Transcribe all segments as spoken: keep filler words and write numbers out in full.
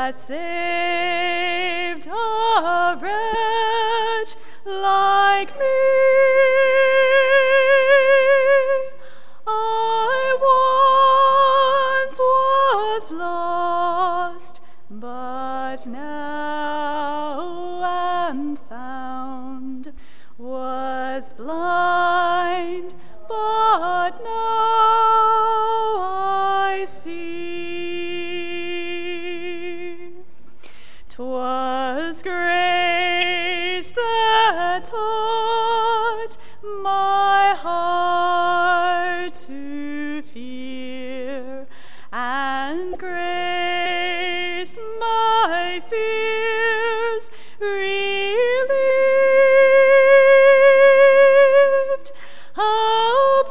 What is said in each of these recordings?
that saved a wretch like me. I once was lost, but now am found, was blind, but now I see. 'Twas grace that taught my heart to fear, and grace my fears relieved. How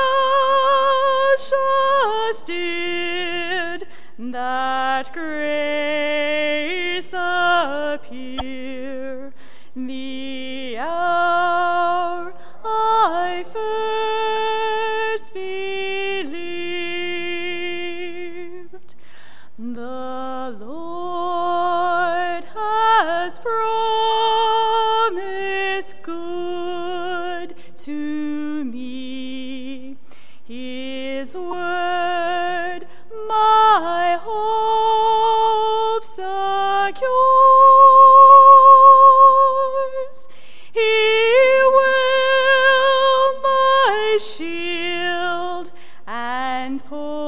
precious did that grace appear, the hour I first believed. The Lord has promised good to me, His word my hope secures. He will my shield and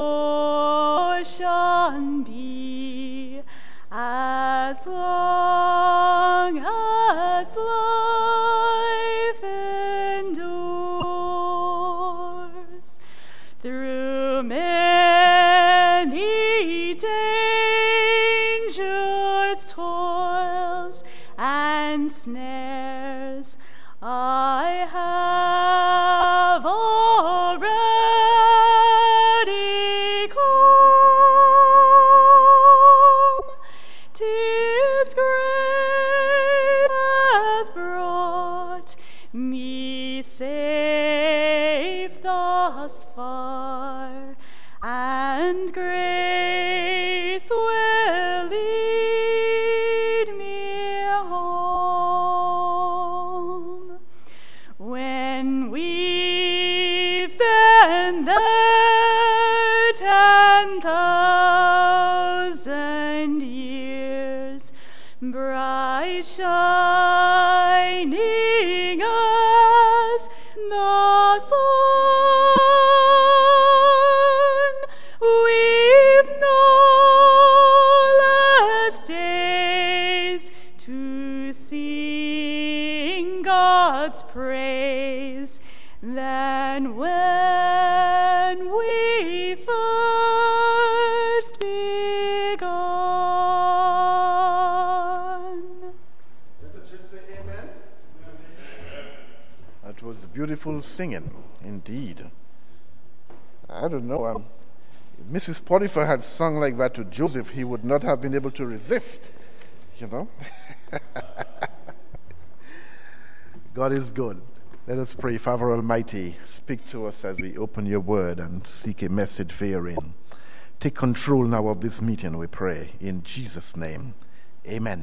portion be, as long as life endures. Through many dangers, toils, and snares, I have already come. 'Tis grace hath brought me safe thus far, and grace will lead me home. When we've been there ten thousand years, bright shining as the sun, we've no less days to sing God's praise than when we first begun. Let the church say amen. That was beautiful singing, indeed. I don't know. Um, if Missus Potiphar had sung like that to Joseph, he would not have been able to resist, you know. God is good. Let us pray. Father Almighty, speak to us as we open your word and seek a message therein. Take control now of this meeting, we pray. In Jesus' name, amen.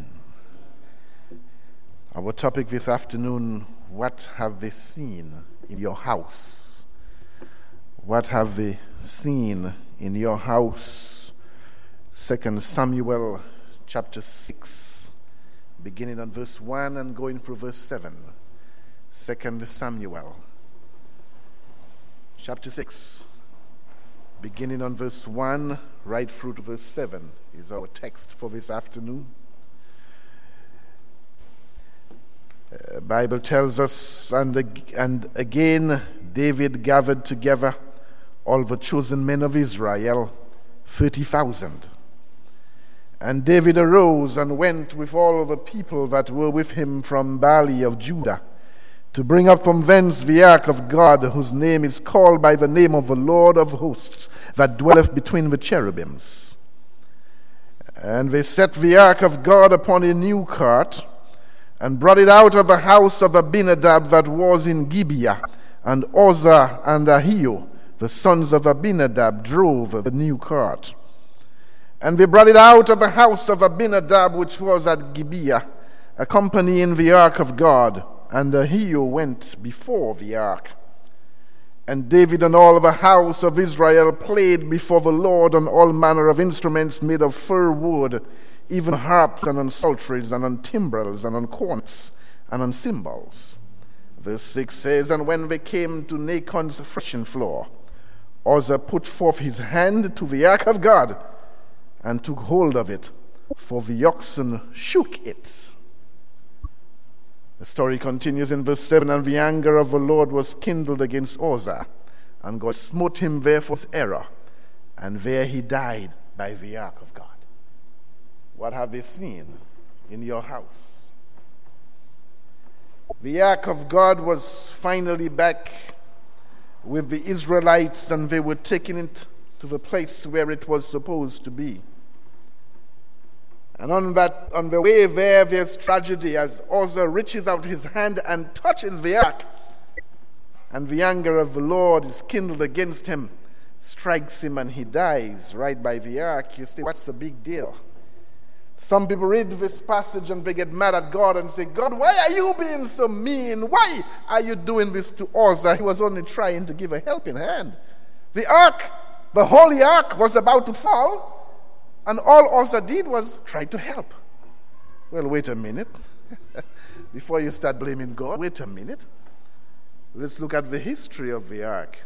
Our topic this afternoon, what have they seen in your house? What have they seen in your house? Second Samuel chapter six, beginning on verse one and going through verse seven. Second Samuel chapter six, beginning on verse one, right through to verse seven is our text for this afternoon. Uh, Bible tells us, and, and again David gathered together all the chosen men of Israel, thirty thousand. And David arose and went with all of the people that were with him from Baale of Judah, to bring up from thence the ark of God, whose name is called by the name of the Lord of hosts, that dwelleth between the cherubims. And they set the ark of God upon a new cart, and brought it out of the house of Abinadab that was in Gibeah. And Uzzah and Ahio, the sons of Abinadab, drove the new cart. And they brought it out of the house of Abinadab, which was at Gibeah, accompanying the ark of God. And Ahio went before the ark. And David and all the house of Israel played before the Lord on all manner of instruments made of fir wood, even harps and on psalteries and on timbrels and on cornets and on cymbals. Verse six says, And when they came to Nachon's threshing floor, Uzzah put forth his hand to the ark of God and took hold of it, for the oxen shook it. The story continues in verse seven, And the anger of the Lord was kindled against Uzzah, and God smote him there for his error, and there he died by the ark of God. What have they seen in your house? The ark of God was finally back with the Israelites, and they were taking it to the place where it was supposed to be. And on that, on the way there, there's tragedy as Uzzah reaches out his hand and touches the ark. And the anger of the Lord is kindled against him, strikes him, and he dies right by the ark. You say, what's the big deal? Some people read this passage and they get mad at God and say, God, why are you being so mean? Why are you doing this to Uzzah? He was only trying to give a helping hand. The ark, the holy ark, was about to fall. And all Uzzah did was try to help. Well, wait a minute. Before you start blaming God, wait a minute. Let's look at the history of the ark.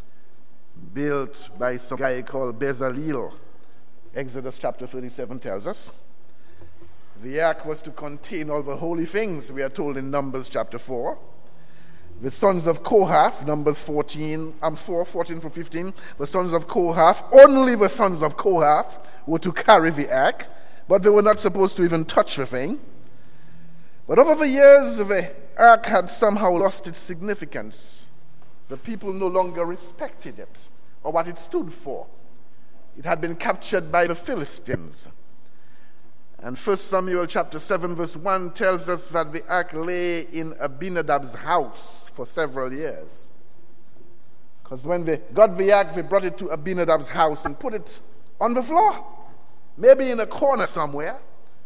Built by some guy called Bezalel. Exodus chapter thirty-seven tells us. The ark was to contain all the holy things, we are told in Numbers chapter four. The sons of Kohath, Numbers fourteen, um, four, fourteen through fifteen, the sons of Kohath, only the sons of Kohath were to carry the ark, but they were not supposed to even touch the thing. But over the years, the ark had somehow lost its significance. The people no longer respected it or what it stood for. It had been captured by the Philistines. And First Samuel chapter seven verse one tells us that the ark lay in Abinadab's house for several years. Because when they got the ark, they brought it to Abinadab's house and put it on the floor, maybe in a corner somewhere.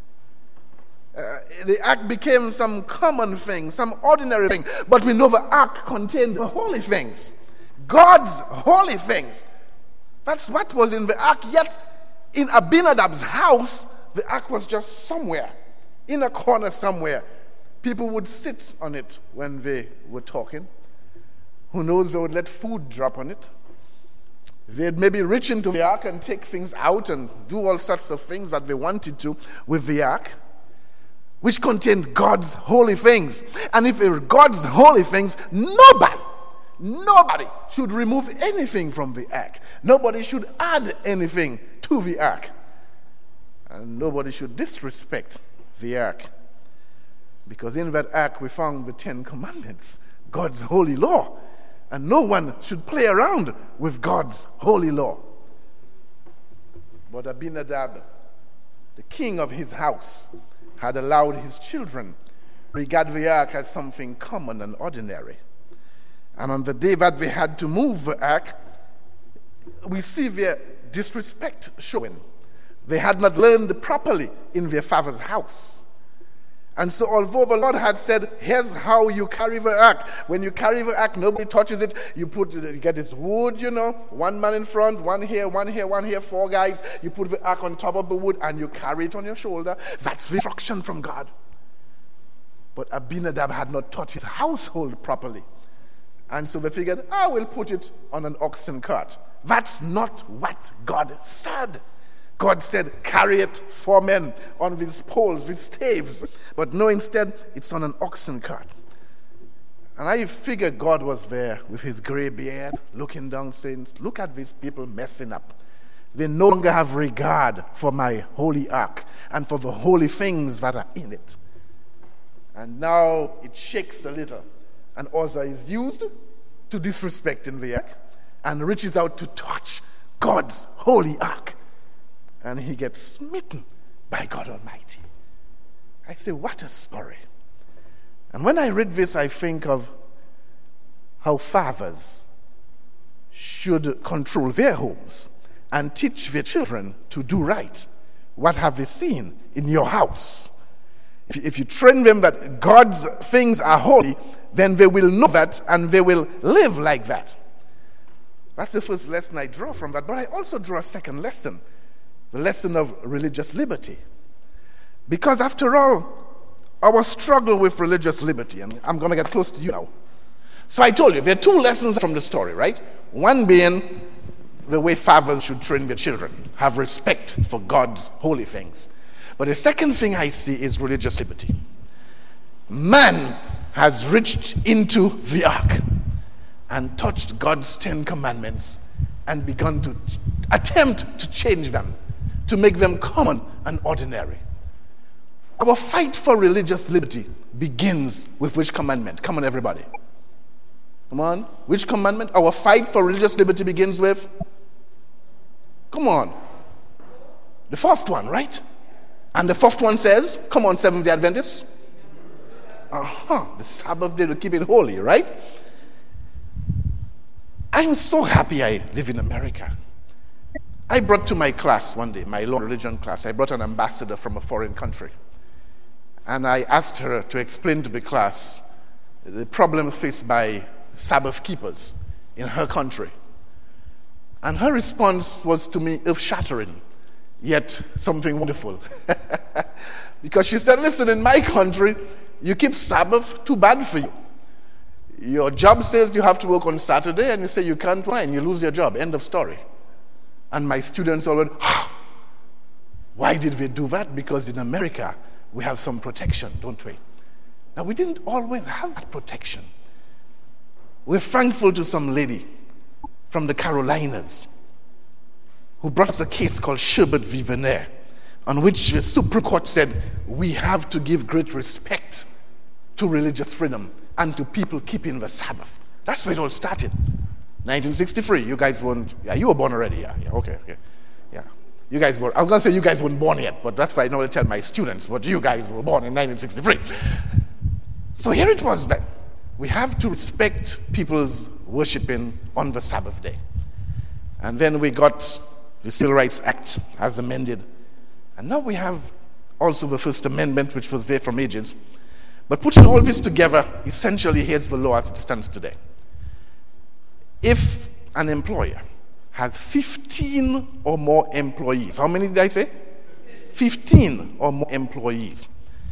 Uh, the ark became some common thing, some ordinary thing. But we know the ark contained the holy things, God's holy things. That's what was in the ark. Yet in Abinadab's house, the ark was just somewhere, in a corner somewhere. People would sit on it when they were talking. Who knows, they would let food drop on it. They'd maybe reach into the ark and take things out and do all sorts of things that they wanted to with the ark, which contained God's holy things. And if it were God's holy things, nobody, nobody should remove anything from the ark. Nobody should add anything to the ark. And nobody should disrespect the ark. Because in that ark we found the Ten Commandments, God's holy law. And no one should play around with God's holy law. But Abinadab, the king of his house, had allowed his children to regard the ark as something common and ordinary. And on the day that they had to move the ark, we see their disrespect showing. They had not learned properly in their father's house. And so although the Lord had said, here's how you carry the ark. When you carry the ark, nobody touches it. You put, you get this wood, you know, one man in front, one here, one here, one here, four guys. You put the ark on top of the wood and you carry it on your shoulder. That's the instruction from God. But Abinadab had not taught his household properly. And so they figured, I will put it on an oxen cart. That's not what God said. God said, carry it four men on these poles, these staves. But no, instead, it's on an oxen cart. And I figure God was there with his gray beard, looking down, saying, look at these people messing up. They no longer have regard for my holy ark and for the holy things that are in it. And now it shakes a little. And Uzzah is used to disrespecting the ark and reaches out to touch God's holy ark. And he gets smitten by God Almighty. I say, what a story. And when I read this, I think of how fathers should control their homes and teach their children to do right, what have they seen in your house? If you, if you train them that God's things are holy, then they will know that and they will live like that. That's the first lesson I draw from that. But I also draw a second lesson, the lesson of religious liberty. Because after all, our struggle with religious liberty, and I'm going to get close to you now. So I told you, there are two lessons from the story, right? One being the way fathers should train their children, have respect for God's holy things. But the second thing I see is religious liberty. Man has reached into the ark and touched God's Ten Commandments and begun to attempt to change them, to make them common and ordinary. Our fight for religious liberty begins with which commandment? Come on, everybody. Come on. Which commandment? Our fight for religious liberty begins with? Come on. The fourth one, right? And the fourth one says, come on, Seventh-day Adventists. Uh-huh. The Sabbath day to keep it holy, right? I'm so happy I live in America. I brought to my class one day, my law religion class, I brought an ambassador from a foreign country. And I asked her to explain to the class the problems faced by Sabbath keepers in her country. And her response was to me earth-shattering, yet something wonderful. Because she said, listen, in my country, you keep Sabbath, too bad for you. Your job says you have to work on Saturday, and you say you can't, why? And you lose your job. End of story. And my students all went, ah, why did they do that? Because in America, we have some protection, don't we? Now, we didn't always have that protection. We're thankful to some lady from the Carolinas who brought us a case called Sherbert v. Verner, on which the Supreme Court said we have to give great respect to religious freedom and to people keeping the Sabbath. That's where it all started. nineteen sixty-three, you guys weren't, yeah, you were born already, yeah, yeah, okay, okay, yeah. You guys were, I was going to say you guys weren't born yet, but that's why I normally tell my students, but you guys were born in nineteen sixty-three. So here it was then. We have to respect people's worshiping on the Sabbath day. And then we got the Civil Rights Act as amended. And now we have also the First Amendment, which was there from ages. But putting all this together, essentially, here's the law as it stands today. If an employer has fifteen or more employees, how many did I say? fifteen or more employees.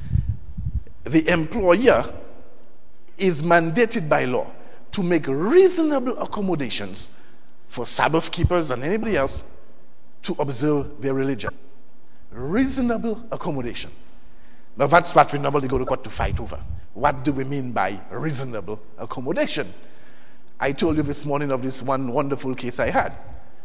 The employer is mandated by law to make reasonable accommodations for Sabbath keepers and anybody else to observe their religion. Reasonable accommodation. Now that's what we normally go to court to fight over. What do we mean by reasonable accommodation? I told you this morning of this one wonderful case I had.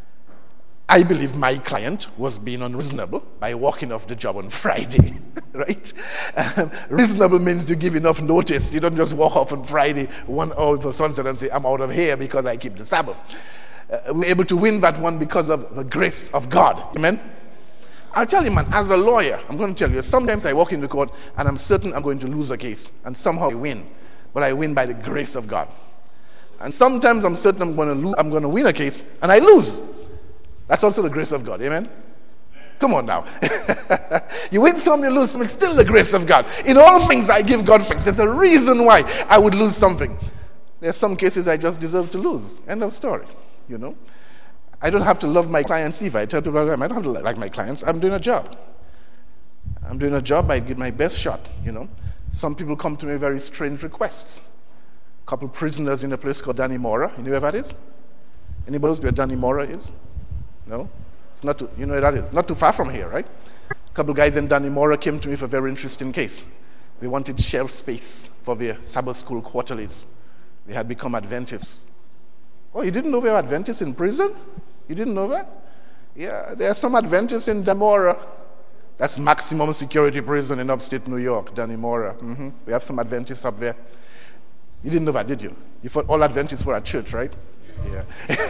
I believe my client was being unreasonable by walking off the job on Friday, right? Um, reasonable means you give enough notice. You don't just walk off on Friday one hour before sunset and say, I'm out of here because I keep the Sabbath. Uh, we're able to win that one because of the grace of God. Amen? I'll tell you, man, as a lawyer, I'm going to tell you, sometimes I walk into court and I'm certain I'm going to lose a case, and somehow I win. But I win by the grace of God. And sometimes I'm certain I'm going to lose, I'm going to win a case, and I lose. That's also the grace of God. Amen? Come on now. You win some, you lose some. It's still the grace of God. In all things, I give God thanks. There's a reason why I would lose something. There are some cases I just deserve to lose. End of story. You know? I don't have to love my clients either. I tell people all the time, I don't have to like my clients. I'm doing a job. I'm doing a job. I give my best shot. You know? Some people come to me with very strange requests. A couple prisoners in a place called Dannemora. You know where that is? Anybody else where Dannemora is? No? It's not too, you know where that is? Not too far from here, right? A couple guys in Dannemora came to me for a very interesting case. They wanted shelf space for their Sabbath school quarterlies. They had become Adventists. Oh, you didn't know there were Adventists in prison? You didn't know that? Yeah, there are some Adventists in Dannemora. That's maximum security prison in upstate New York, Dannemora. Mm-hmm. We have some Adventists up there. You didn't know that, did you? You thought all Adventists were at church, right? Yeah.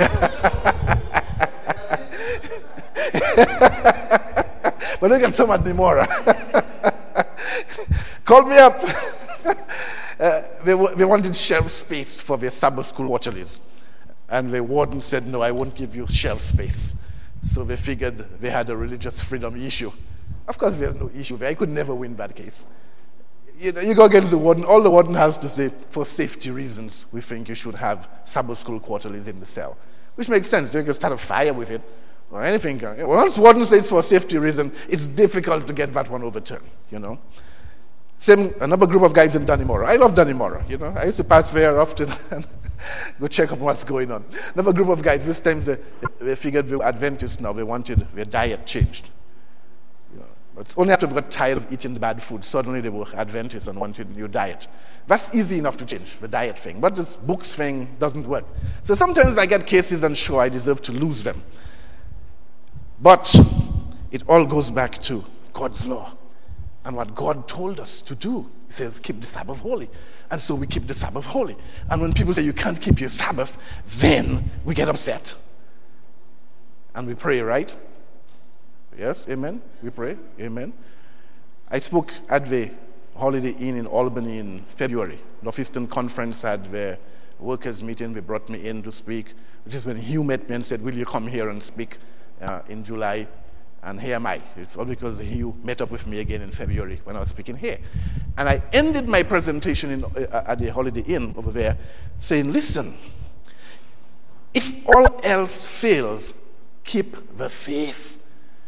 But look at some at Dannemora. Called me up. uh, they, they wanted shelf space for their Sabbath school quarterlies. And the warden said, no, I won't give you shelf space So they figured they had a religious freedom issue. Of course, there's no issue there. I could never win that case. You know, you go against the warden. All the warden has to say, for safety reasons, we think you should have Sabbath school quarterlies in the cell. Which makes sense. You can start a fire with it or anything. Once warden says for safety reason, it's difficult to get that one overturned, you know. Same, another group of guys in Dannemora. I love Dannemora, you know. I used to pass there often and go check up what's going on. Another group of guys, this time they, they figured they were Adventists now. They wanted their diet changed. You know, but it's only after they got tired of eating the bad food, suddenly they were Adventists and wanted a new diet. That's easy enough to change, the diet thing. But this books thing doesn't work. So sometimes I get cases and sure I deserve to lose them. But it all goes back to God's law and what God told us to do. He says, keep the Sabbath holy. And so we keep the Sabbath holy. And when people say you can't keep your Sabbath, then we get upset. And we pray, right? Yes, amen? We pray, amen. I spoke at the Holiday Inn in Albany in February. Northeastern Conference had their workers' meeting. They brought me in to speak, which is when Hugh met me and said, will you come here and speak uh, in July? And here am I. It's all because Hugh met up with me again in February when I was speaking here. And I ended my presentation in, uh, at the Holiday Inn over there saying, listen, if all else fails, keep the faith.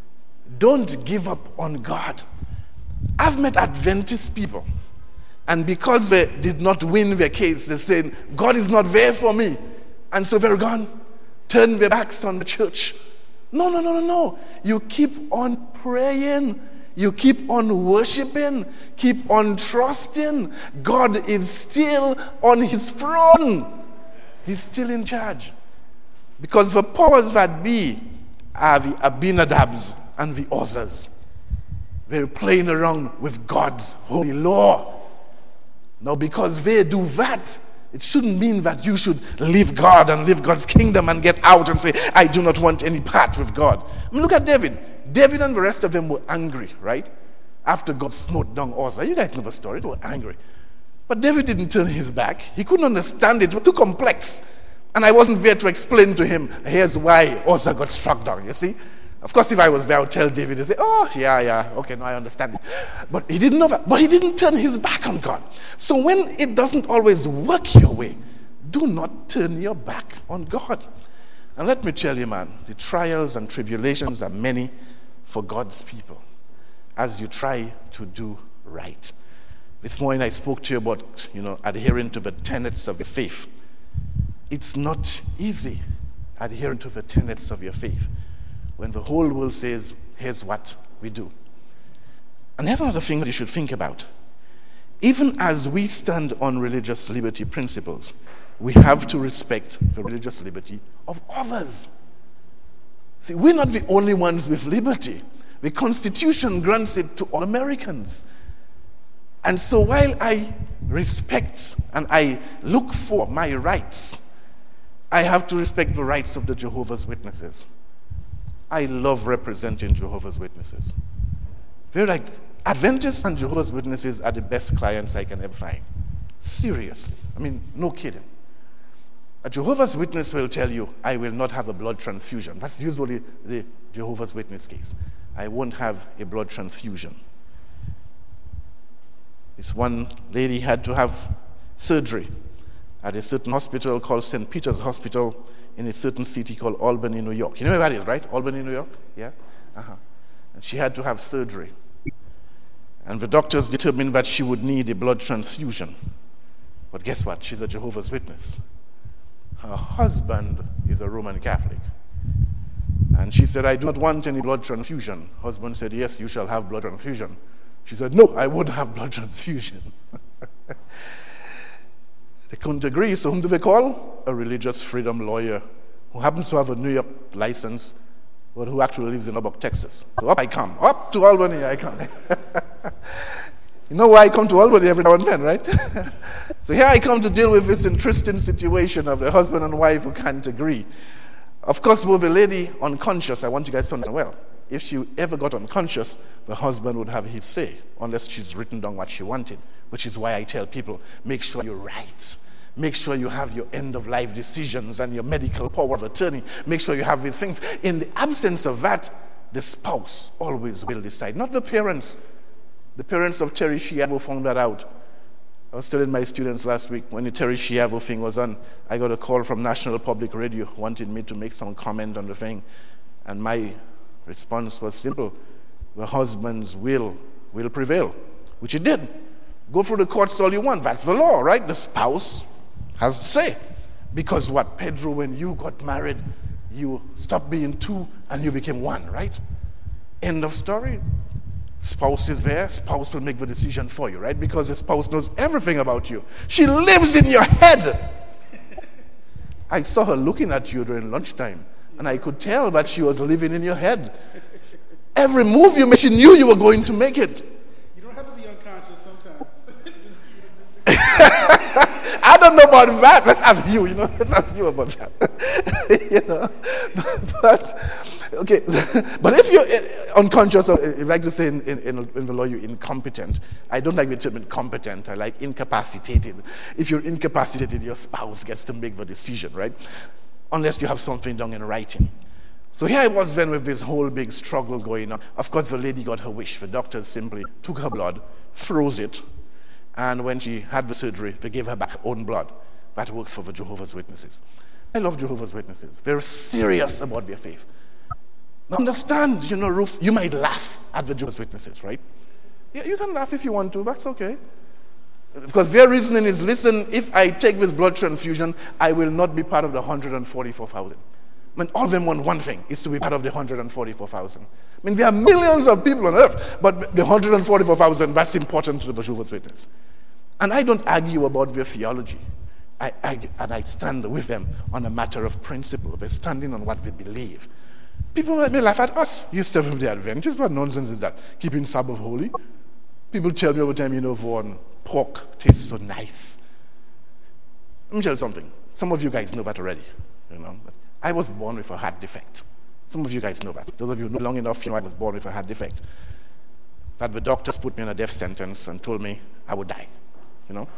Don't give up on God. I've met Adventist people, and because they did not win their case, they're saying, God is not there for me. And so they're gone, turn their backs on the church. No, no, no, no, no. You keep on praying. You keep on worshiping. Keep on trusting. God is still on his throne. He's still in charge. Because the powers that be are the Abinadabs and the Uzzas. They're playing around with God's holy law. Now, because they do that, it shouldn't mean that you should leave God and leave God's kingdom and get out and say, I do not want any part with God. I mean, look at David. David and the rest of them were angry, right? After God smote down Uzzah. You guys know the story. They were angry. But David didn't turn his back. He couldn't understand it. It was too complex. And I wasn't there to explain to him, here's why Uzzah got struck down, you see? Of course, if I was there, I would tell David, he'd say, oh, yeah, yeah, okay, now I understand it. But he didn't know that. But he didn't turn his back on God. So when it doesn't always work your way, do not turn your back on God. And let me tell you, man, the trials and tribulations are many for God's people as you try to do right. This morning I spoke to you about, you know, adhering to the tenets of the faith. It's not easy adhering to the tenets of your faith when the whole world says, here's what we do. And here's another thing that you should think about. Even as we stand on religious liberty principles, we have to respect the religious liberty of others. See, we're not the only ones with liberty. The Constitution grants it to all Americans. And so while I respect and I look for my rights, I have to respect the rights of the Jehovah's Witnesses. I love representing Jehovah's Witnesses. They're like, Adventists and Jehovah's Witnesses are the best clients I can ever find. Seriously. I mean, no kidding. A Jehovah's Witness will tell you, I will not have a blood transfusion. That's usually the Jehovah's Witness case. I won't have a blood transfusion. This one lady had to have surgery at a certain hospital called Saint Peter's Hospital in a certain city called Albany, New York. You know where that is, right? Albany, New York? Yeah? Uh-huh. And she had to have surgery. And the doctors determined that she would need a blood transfusion. But guess what? She's a Jehovah's Witness. Her husband is a Roman Catholic. And she said, I do not want any blood transfusion. Husband said, yes, you shall have blood transfusion. She said, no, I wouldn't have blood transfusion. They couldn't agree, so whom do they call? A religious freedom lawyer who happens to have a New York license, but who actually lives in Lubbock, Texas. So up I come. Up to Albany I come. You know why I come to Albany every now and then, right? So here I come to deal with this interesting situation of the husband and wife who can't agree. Of course, with a lady unconscious, I want you guys to understand well, if she ever got unconscious, the husband would have his say, unless she's written down what she wanted, which is why I tell people, make sure you write. Make sure you have your end-of-life decisions and your medical power of attorney. Make sure you have these things. In the absence of that, the spouse always will decide, not the parents. The parents of Terry Schiavo found that out. I was telling my students last week, when the Terry Schiavo thing was on, I got a call from National Public Radio wanting me to make some comment on the thing. And my response was simple. The husband's will will prevail, which it did. Go through the courts all you want. That's the law, right? The spouse has to say. Because what, Pedro, when you got married, you stopped being two and you became one, right? End of story. Spouse is there. Spouse will make the decision for you, right? Because the spouse knows everything about you. She lives in your head. I saw her looking at you during lunchtime, and I could tell that she was living in your head. Every move you made, she knew you were going to make it. You don't have to be unconscious sometimes. I don't know about that. Let's ask you, you know. Let's ask you about that. you know. But, okay. But if you're unconscious, or if I like to say in, in, in the law you're incompetent, I don't like the term incompetent. I like incapacitated. If you're incapacitated, your spouse gets to make the decision, right? Unless you have something down in writing. So here I was then with this whole big struggle going on. Of course, the lady got her wish. The doctors simply took her blood, froze it, and when she had the surgery, they gave her back her own blood. That works for the Jehovah's Witnesses. I love Jehovah's Witnesses. They're serious about their faith. Now understand, you know, Ruth, you might laugh at the Jehovah's Witnesses, right? Yeah, you can laugh if you want to. That's okay. Because their reasoning is, listen, if I take this blood transfusion, I will not be part of the one hundred forty-four thousand. I mean, all of them want one thing, is to be part of the one hundred forty-four thousand. I mean, there are millions of people on earth, but the one hundred forty-four thousand, that's important to the Jehovah's Witness. And I don't argue about their theology. I, I, and I stand with them on a matter of principle. They're standing on what they believe. People may laugh at us. You Seventh-day Adventists, what nonsense is that? Keeping Sabbath holy? People tell me all the time, you know, Vaughn, pork tastes so nice. Let me tell you something. Some of you guys know that already. You know, but I was born with a heart defect. Some of you guys know that. Those of you who know long enough, you know I was born with a heart defect. That the doctors put me in a death sentence and told me I would die. You know?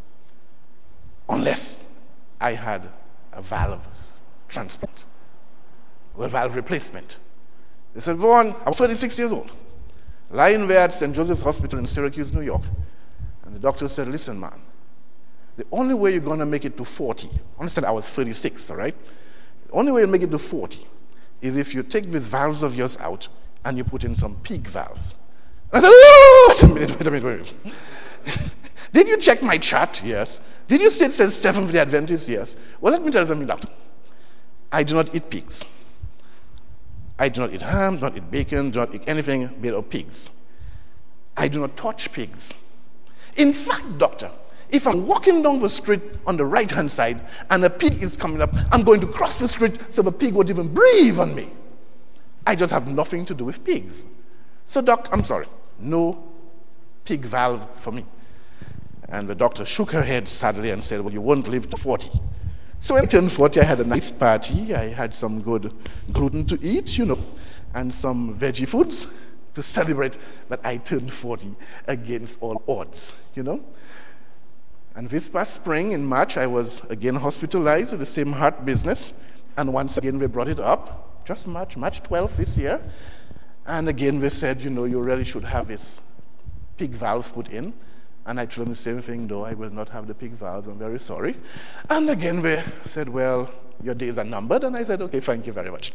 Unless I had a valve transplant. Or a valve replacement. They said, Vaughn, I was thirty-six years old. Lying there at Saint Joseph's Hospital in Syracuse, New York. And the doctor said, listen, man, the only way you're going to make it to forty, understand I was thirty-six, all right? The only way you make it to forty is if you take these valves of yours out and you put in some pig valves. And I said, oh, wait a minute, wait a minute, wait a minute. Did you check my chart? Yes. Did you say it says Seventh-day Adventist? Yes. Well, let me tell you something, doctor. I do not eat pigs. I do not eat ham, do not eat bacon, do not eat anything made of pigs. I do not touch pigs. In fact, doctor, if I'm walking down the street on the right-hand side and a pig is coming up, I'm going to cross the street so the pig won't even breathe on me. I just have nothing to do with pigs. So, doc, I'm sorry. No pig valve for me. And the doctor shook her head sadly and said, well, you won't live to forty. So when I turned forty, I had a nice party. I had some good gluten to eat, you know, and some veggie foods to celebrate that I turned forty against all odds, you know. And this past spring, in March, I was again hospitalized with the same heart business. And once again, they brought it up, just March, March twelfth this year. And again, they said, you know, you really should have this pig valves put in. And I told them the same thing, no, I will not have the pig valves, I'm very sorry. And again, they said, well, your days are numbered. And I said, okay, thank you very much.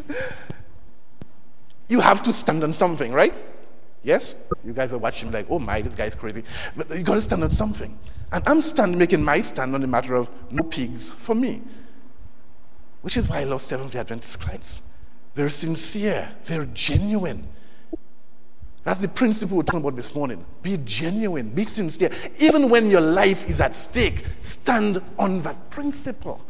You have to stand on something, right? Yes? You guys are watching like, oh my, this guy's crazy. But you got to stand on something. And I'm stand, making my stand on the matter of no pigs for me. Which is why I love Seventh-day Adventist clients. They're sincere. They're genuine. That's the principle we're talking about this morning. Be genuine. Be sincere. Even when your life is at stake, stand on that principle.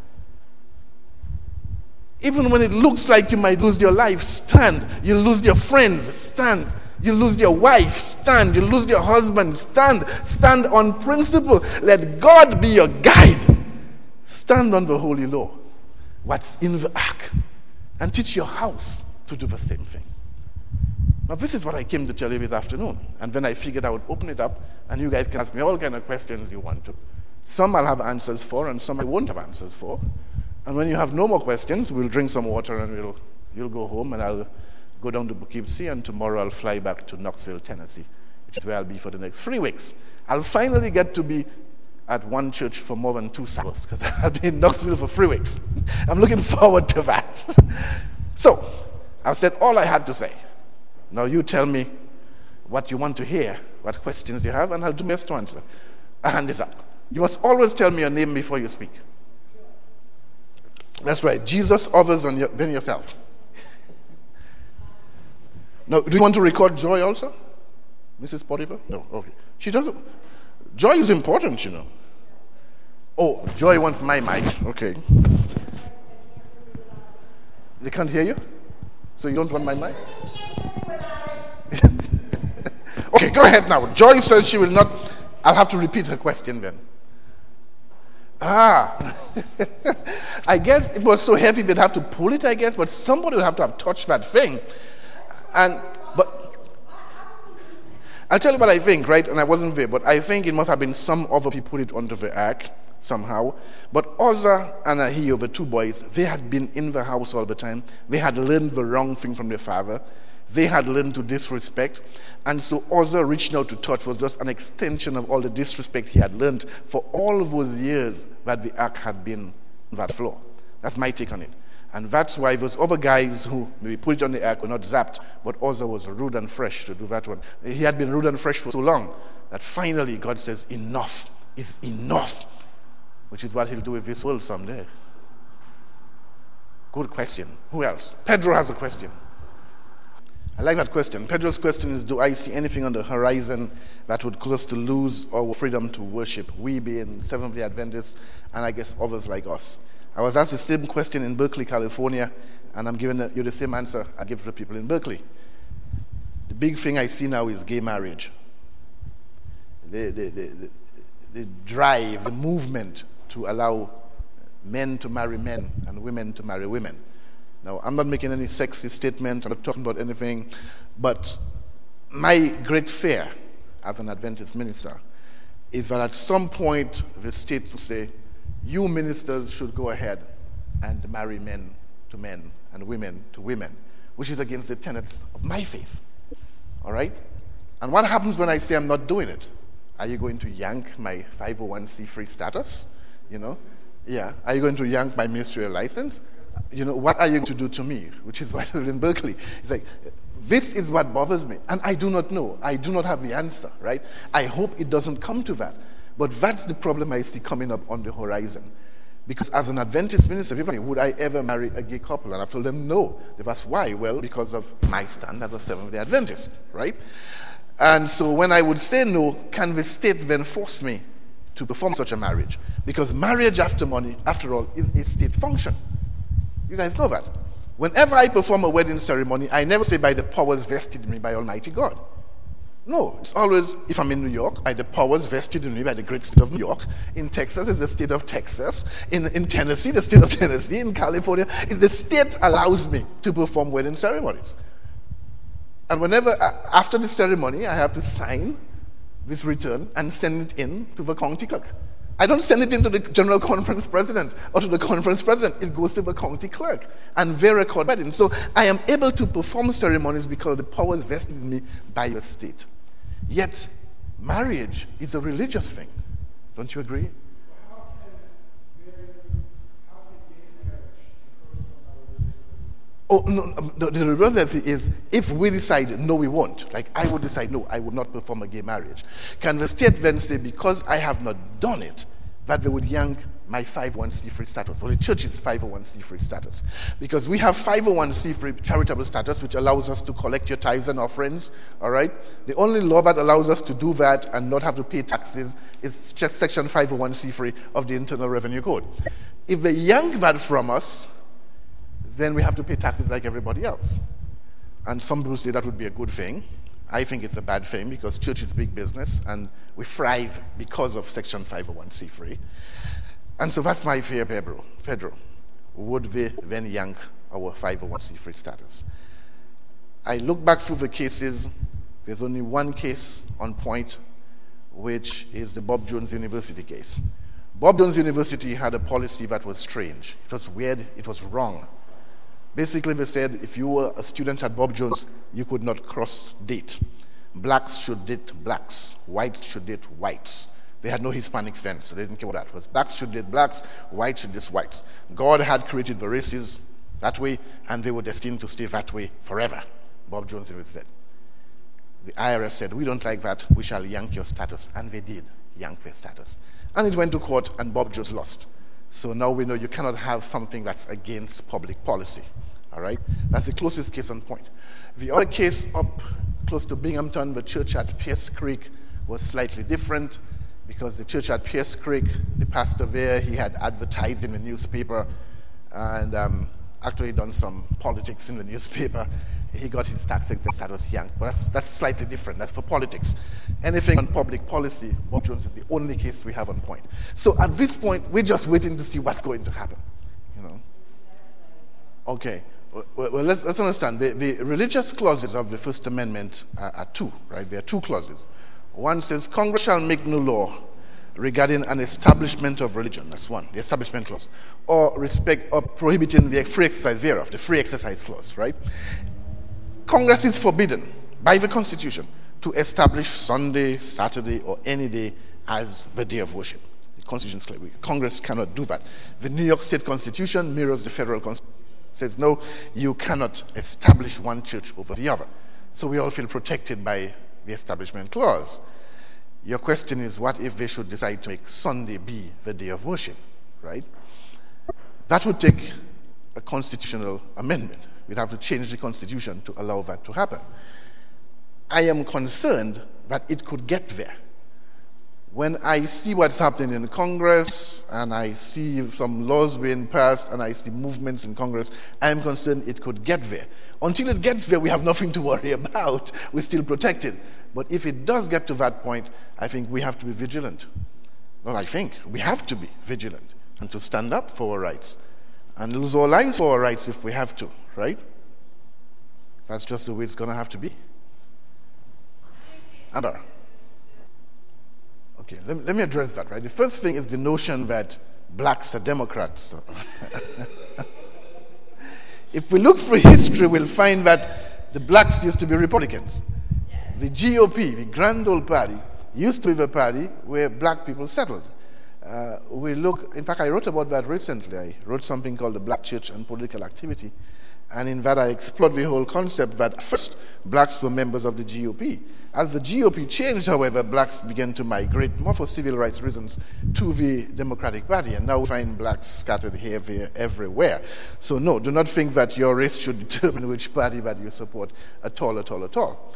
Even when it looks like you might lose your life, stand. You lose your friends, stand. You lose your wife, stand. You lose your husband, stand. Stand on principle. Let God be your guide. Stand on the holy law. What's in the ark. And teach your house to do the same thing. Now, this is what I came to tell you this afternoon. And then I figured I would open it up, and you guys can ask me all kind of questions you want to. Some I'll have answers for, and some I won't have answers for. And when you have no more questions, we'll drink some water and we'll you'll go home, and I'll go down to Poughkeepsie, and tomorrow I'll fly back to Knoxville, Tennessee, which is where I'll be for the next three weeks. I'll finally get to be at one church for more than two Sabbaths, because I'll be in Knoxville for three weeks. I'm looking forward to that. So, I've said all I had to say. Now you tell me what you want to hear, what questions you have, and I'll do my best to answer. A hand is up. You must always tell me your name before you speak. That's right. Jesus, others, and then yourself. Now, do you want to record Joy also? Missus Potiphar? No, okay. She doesn't. Joy is important, you know. Oh, Joy wants my mic. Okay. They can't hear you? So you don't want my mic? Okay, go ahead now. Joy says she will not. I'll have to repeat her question then. Ah. I guess it was so heavy they'd have to pull it, I guess, but somebody would have to have touched that thing. And but I'll tell you what I think, right? And I wasn't there, but I think it must have been some other people put it onto the ark somehow. But Uzzah and Ahio, the two boys, they had been in the house all the time. They had learned the wrong thing from their father. They had learned to disrespect. And so Uzzah reaching out to touch was just an extension of all the disrespect he had learned for all of those years that the ark had been on that floor. That's my take on it. And that's why those other guys who maybe put it on the ark were not zapped, but Uzzah was rude and fresh to do that one. He had been rude and fresh for so long that finally God says, enough is enough, which is what he'll do with this world someday. Good question. Who else? Pedro has a question. I like that question. Pedro's question is, do I see anything on the horizon that would cause us to lose our freedom to worship? We being Seventh-day Adventists, and I guess others like us. I was asked the same question in Berkeley, California, and I'm giving you the same answer I give to the people in Berkeley. The big thing I see now is gay marriage. The, the, the, the, the drive, the movement to allow men to marry men and women to marry women. Now, I'm not making any sexist statement, I'm not talking about anything, but my great fear as an Adventist minister is that at some point the state will say, you ministers should go ahead and marry men to men and women to women, which is against the tenets of my faith. All right? And what happens when I say I'm not doing it? Are you going to yank my five oh one c three status? You know? Yeah. Are you going to yank my ministerial license? You know, what are you going to do to me? Which is why I live in Berkeley. It's like, this is what bothers me. And I do not know. I do not have the answer, right? I hope it doesn't come to that. But that's the problem I see coming up on the horizon. Because as an Adventist minister, people say, would I ever marry a gay couple? And I've told them no. They've asked why? Well, because of my stand as a Seventh-day Adventist, right? And so when I would say no, can the state then force me to perform such a marriage? Because marriage after money, after all, is a state function. You guys know that. Whenever I perform a wedding ceremony, I never say by the powers vested in me by Almighty God. No, it's always, if I'm in New York, by the powers vested in me by the great state of New York. In Texas, it's the state of Texas. In, in Tennessee, the state of Tennessee. In California, the state allows me to perform wedding ceremonies. And whenever, after the ceremony, I have to sign this return and send it in to the county clerk. I don't send it in to the general conference president or to the conference president. It goes to the county clerk, and they record weddings. So I am able to perform ceremonies because the power is vested in me by the state. Yet, marriage is a religious thing. Don't you agree? Oh, no, no, the reality is, if we decide, no, we won't, like I would decide, no, I would not perform a gay marriage, can the state then say, because I have not done it, that they would yank my five oh one c three status? Well, the church's five oh one c three status. Because we have five oh one c three charitable status, which allows us to collect your tithes and offerings, all right? The only law that allows us to do that and not have to pay taxes is just section five oh one c three of the Internal Revenue Code. If they yank that from us, then we have to pay taxes like everybody else. And some people say that would be a good thing. I think it's a bad thing because church is big business and we thrive because of section five oh one c three. And so that's my fear, Pedro. Pedro, would they then yank our five oh one c three status? I look back through the cases. There's only one case on point, which is the Bob Jones University case, Bob Jones University had a policy that was strange. It was weird. It was wrong. Basically, they said if you were a student at Bob Jones, you could not cross-date. Blacks should date blacks. Whites should date whites. They had no Hispanics then, so they didn't care what that. It was blacks should date blacks, whites should date whites. God had created the races that way, and they were destined to stay that way forever. Bob Jones University said. The I R S said, we don't like that, we shall yank your status. And they did yank their status. And it went to court, and Bob Jones lost. So now we know you cannot have something that's against public policy. All right? That's the closest case on point. The other case up close to Binghamton, the church at Pierce Creek, was slightly different because the church at Pierce Creek, the pastor there, he had advertised in the newspaper and um, actually done some politics in the newspaper. He got his tax exempt status yanked. But that's, that's slightly different. That's for politics. Anything on public policy, Bob Jones is the only case we have on point. So at this point, we're just waiting to see what's going to happen. You know? Okay. Well, well let's, let's understand. The, the religious clauses of the First Amendment are, are two, right? There are two clauses. One says, Congress shall make no law regarding an establishment of religion. That's one, the establishment clause. Or respect or prohibiting the free exercise thereof, the free exercise clause, right? Congress is forbidden by the Constitution to establish Sunday, Saturday, or any day as the day of worship. The Constitution is clear. Congress cannot do that. The New York State Constitution mirrors the federal Constitution. It says, no, you cannot establish one church over the other. So we all feel protected by the Establishment Clause. Your question is, what if they should decide to make Sunday be the day of worship, right? That would take a constitutional amendment. We'd have to change the Constitution to allow that to happen. I am concerned that it could get there. When I see what's happening in Congress, and I see some laws being passed, and I see movements in Congress, I am concerned it could get there. Until it gets there, we have nothing to worry about. We're still protected. But if it does get to that point, I think we have to be vigilant. Not I think, we have to be vigilant and to stand up for our rights and lose our lives for our rights if we have to, right? That's just the way it's going to have to be. Amber. Okay, let me, let me address that, right? The first thing is the notion that blacks are Democrats. If we look through history, we'll find that the blacks used to be Republicans. The G O P, the Grand Old Party, used to be a party where black people settled. Uh, we look, in fact, I wrote about that recently. I wrote something called The Black Church and Political Activity. And in that, I explored the whole concept that first, blacks were members of the G O P. As the G O P changed, however, blacks began to migrate, more for civil rights reasons, to the Democratic Party. And now we find blacks scattered here, there, everywhere. So no, do not think that your race should determine which party that you support at all, at all, at all.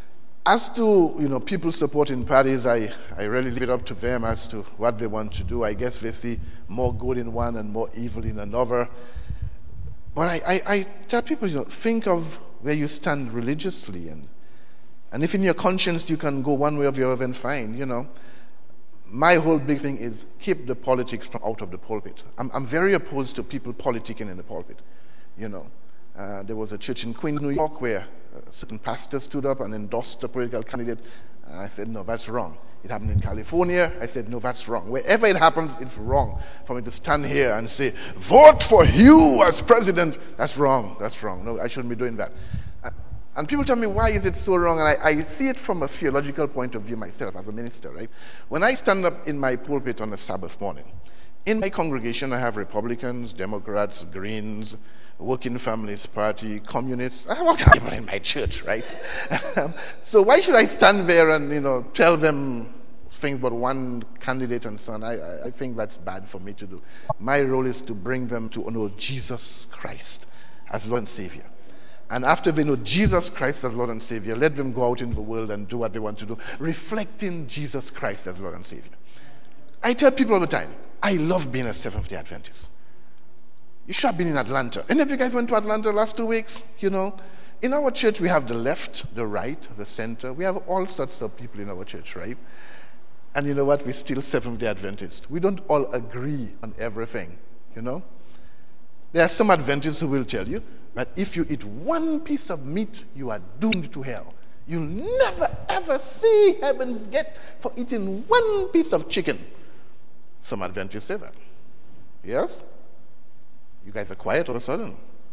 As to, you know, people supporting parties, I, I really leave it up to them as to what they want to do. I guess they see more good in one and more evil in another. But I, I, I tell people, you know, think of where you stand religiously. And, and if in your conscience you can go one way or the other, then fine, you know. My whole big thing is keep the politics from out of the pulpit. I'm, I'm very opposed to people politicking in the pulpit, you know. Uh, there was a church in Queens, New York, where a certain pastor stood up and endorsed a political candidate. And I said, no, that's wrong. It happened in California. I said, no, that's wrong. Wherever it happens, it's wrong for me to stand here and say, vote for Hugh as president. That's wrong. That's wrong. No, I shouldn't be doing that. Uh, and people tell me, why is it so wrong? And I, I see it from a theological point of view myself as a minister, right? When I stand up in my pulpit on a Sabbath morning, in my congregation, I have Republicans, Democrats, Greens, Working Families Party, Communists. I have all kinds of people in my church, right? So why should I stand there and, you know, tell them things about one candidate and so on? I, I think that's bad for me to do. My role is to bring them to know Jesus Christ as Lord and Savior. And after they know Jesus Christ as Lord and Savior, let them go out in the world and do what they want to do, reflecting Jesus Christ as Lord and Savior. I tell people all the time, I love being a Seventh-day Adventist. You should have been in Atlanta. Any of you guys went to Atlanta last two weeks? You know, in our church, we have the left, the right, the center. We have all sorts of people in our church, right? And you know what? We're still Seventh-day Adventists. We don't all agree on everything, you know? There are some Adventists who will tell you that if you eat one piece of meat, you are doomed to hell. You'll never, ever see heaven's gate for eating one piece of chicken. Some Adventists say that. Yes? You guys are quiet all of a sudden.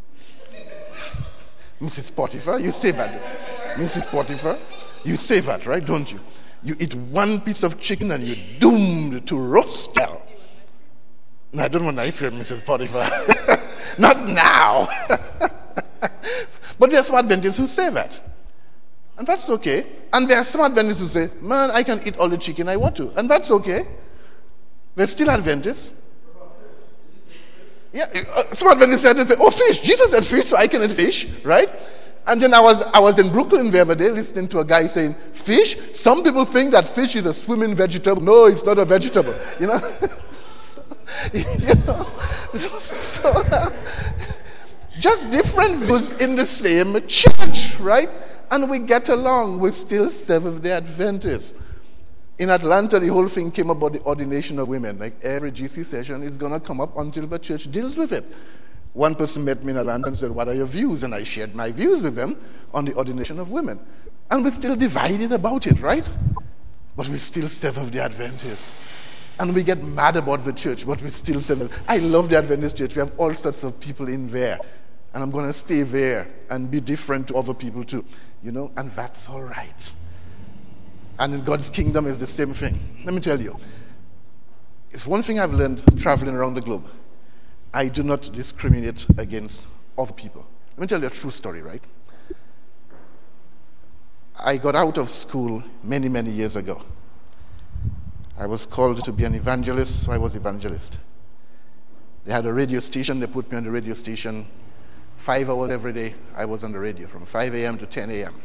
Missus Potiphar, you say that. Missus Potiphar, you say that, right? Don't you? You eat one piece of chicken and you're doomed to roast hell. No, I don't want ice cream, Missus Potiphar. Not now. But there are some Adventists who say that. And that's okay. And there are some Adventists who say, man, I can eat all the chicken I want to. And that's okay. They're still Adventists. Yeah, uh, some Adventists said, they say, oh, fish. Jesus said fish, so I can eat fish, right? And then I was I was in Brooklyn the other day listening to a guy saying, fish? Some people think that fish is a swimming vegetable. No, it's not a vegetable. You know? so, you know? So, uh, just different views in the same church, right? And we get along. We're still Seventh-day Adventists. In Atlanta, the whole thing came about the ordination of women. Like every G C session is going to come up until the church deals with it. One person met me in Atlanta and said, what are your views? And I shared my views with them on the ordination of women. And we're still divided about it, right? But we're still Seventh-day Adventists. And we get mad about the church, but we're still Seventh. I love the Adventist church. We have all sorts of people in there. And I'm going to stay there and be different to other people too. You know, and that's all right. And in God's kingdom is the same thing. Let me tell you. It's one thing I've learned traveling around the globe. I do not discriminate against other people. Let me tell you a true story, right? I got out of school many, many years ago. I was called to be an evangelist, so I was evangelist. They had a radio station. They put me on the radio station. Five hours every day, I was on the radio from five a.m. to ten a.m.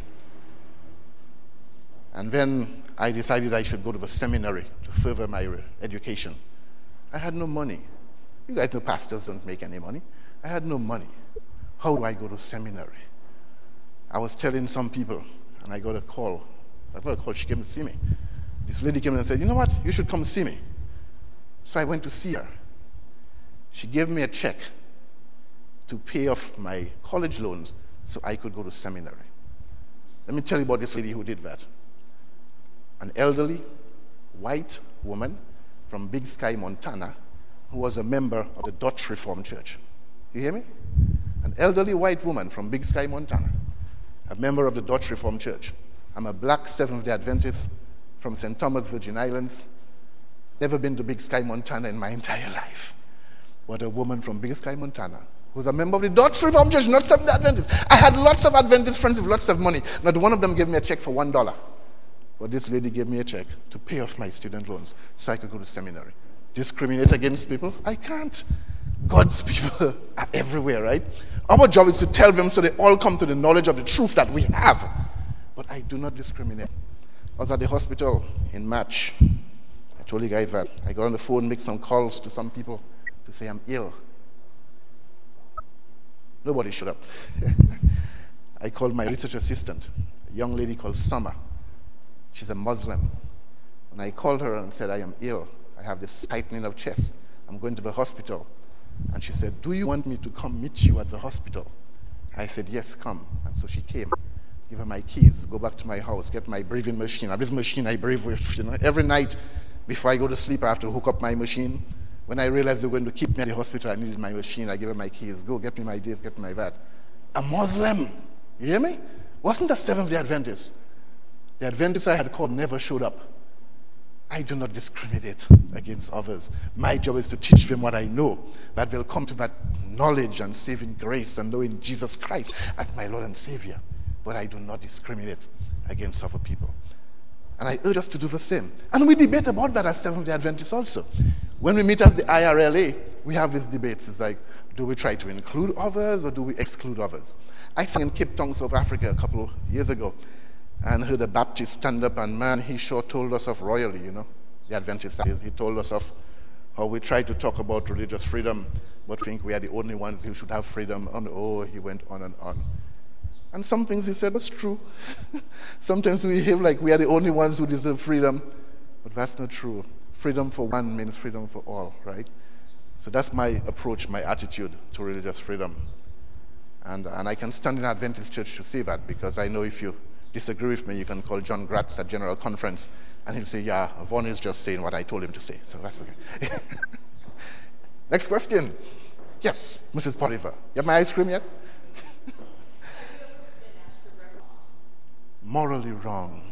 And then I decided I should go to the seminary to further my education. I had no money. You guys know pastors don't make any money. I had no money. How do I go to seminary? I was telling some people, and I got a call. I got a call, she came to see me. This lady came and said, you know what, you should come see me. So I went to see her. She gave me a check to pay off my college loans so I could go to seminary. Let me tell you about this lady who did that. An elderly, white woman from Big Sky, Montana, who was a member of the Dutch Reformed Church. You hear me? An elderly white woman from Big Sky, Montana, a member of the Dutch Reformed Church. I'm a black Seventh-day Adventist from Saint Thomas, Virgin Islands. Never been to Big Sky, Montana in my entire life. But a woman from Big Sky, Montana, who's a member of the Dutch Reformed Church, not Seventh-day Adventist. I had lots of Adventist friends with lots of money. Not one of them gave me a check for one dollar. But this lady gave me a check to pay off my student loans so I could go to seminary. Discriminate against people? I can't. God's people are everywhere, right? Our job is to tell them so they all come to the knowledge of the truth that we have. But I do not discriminate. I was at the hospital in March. I told you guys that. I got on the phone, make some calls to some people to say I'm ill. Nobody showed up. I called my research assistant, a young lady called Summer. She's a Muslim. When I called her and said, I am ill, I have this tightening of chest, I'm going to the hospital. And she said, do you want me to come meet you at the hospital? I said, yes, come. And so she came. Give her my keys, go back to my house, get my breathing machine. I have this machine I breathe with, you know. Every night before I go to sleep, I have to hook up my machine. When I realized they were going to keep me at the hospital, I needed my machine. I gave her my keys. Go, get me my this, get me my that. A Muslim. You hear me? Wasn't a Seventh-day Adventist. The Adventists I had called never showed up. I do not discriminate against others. My job is to teach them what I know, that they'll come to that knowledge and saving grace and knowing Jesus Christ as my Lord and Savior. But I do not discriminate against other people. And I urge us to do the same. And we debate about that as Seventh-day Adventists also. When we meet at the I R L A, we have these debates. It's like, do we try to include others or do we exclude others? I sang in Cape Town, South Africa a couple of years ago and heard a Baptist stand up, and man, he sure told us of royally, you know, the Adventist. He told us of how we try to talk about religious freedom, but think we are the only ones who should have freedom. And oh, he went on and on. And some things he said was true. Sometimes we behave like we are the only ones who deserve freedom, but that's not true. Freedom for one means freedom for all, right? So that's my approach, my attitude to religious freedom. And, and I can stand in Adventist church to say that, because I know if you disagree with me, you can call John Gratz at General Conference And he'll say, yeah, Vaughn is just saying what I told him to say. So that's okay. Next question. Yes, Missus Potiphar. You have my ice cream yet? Morally wrong.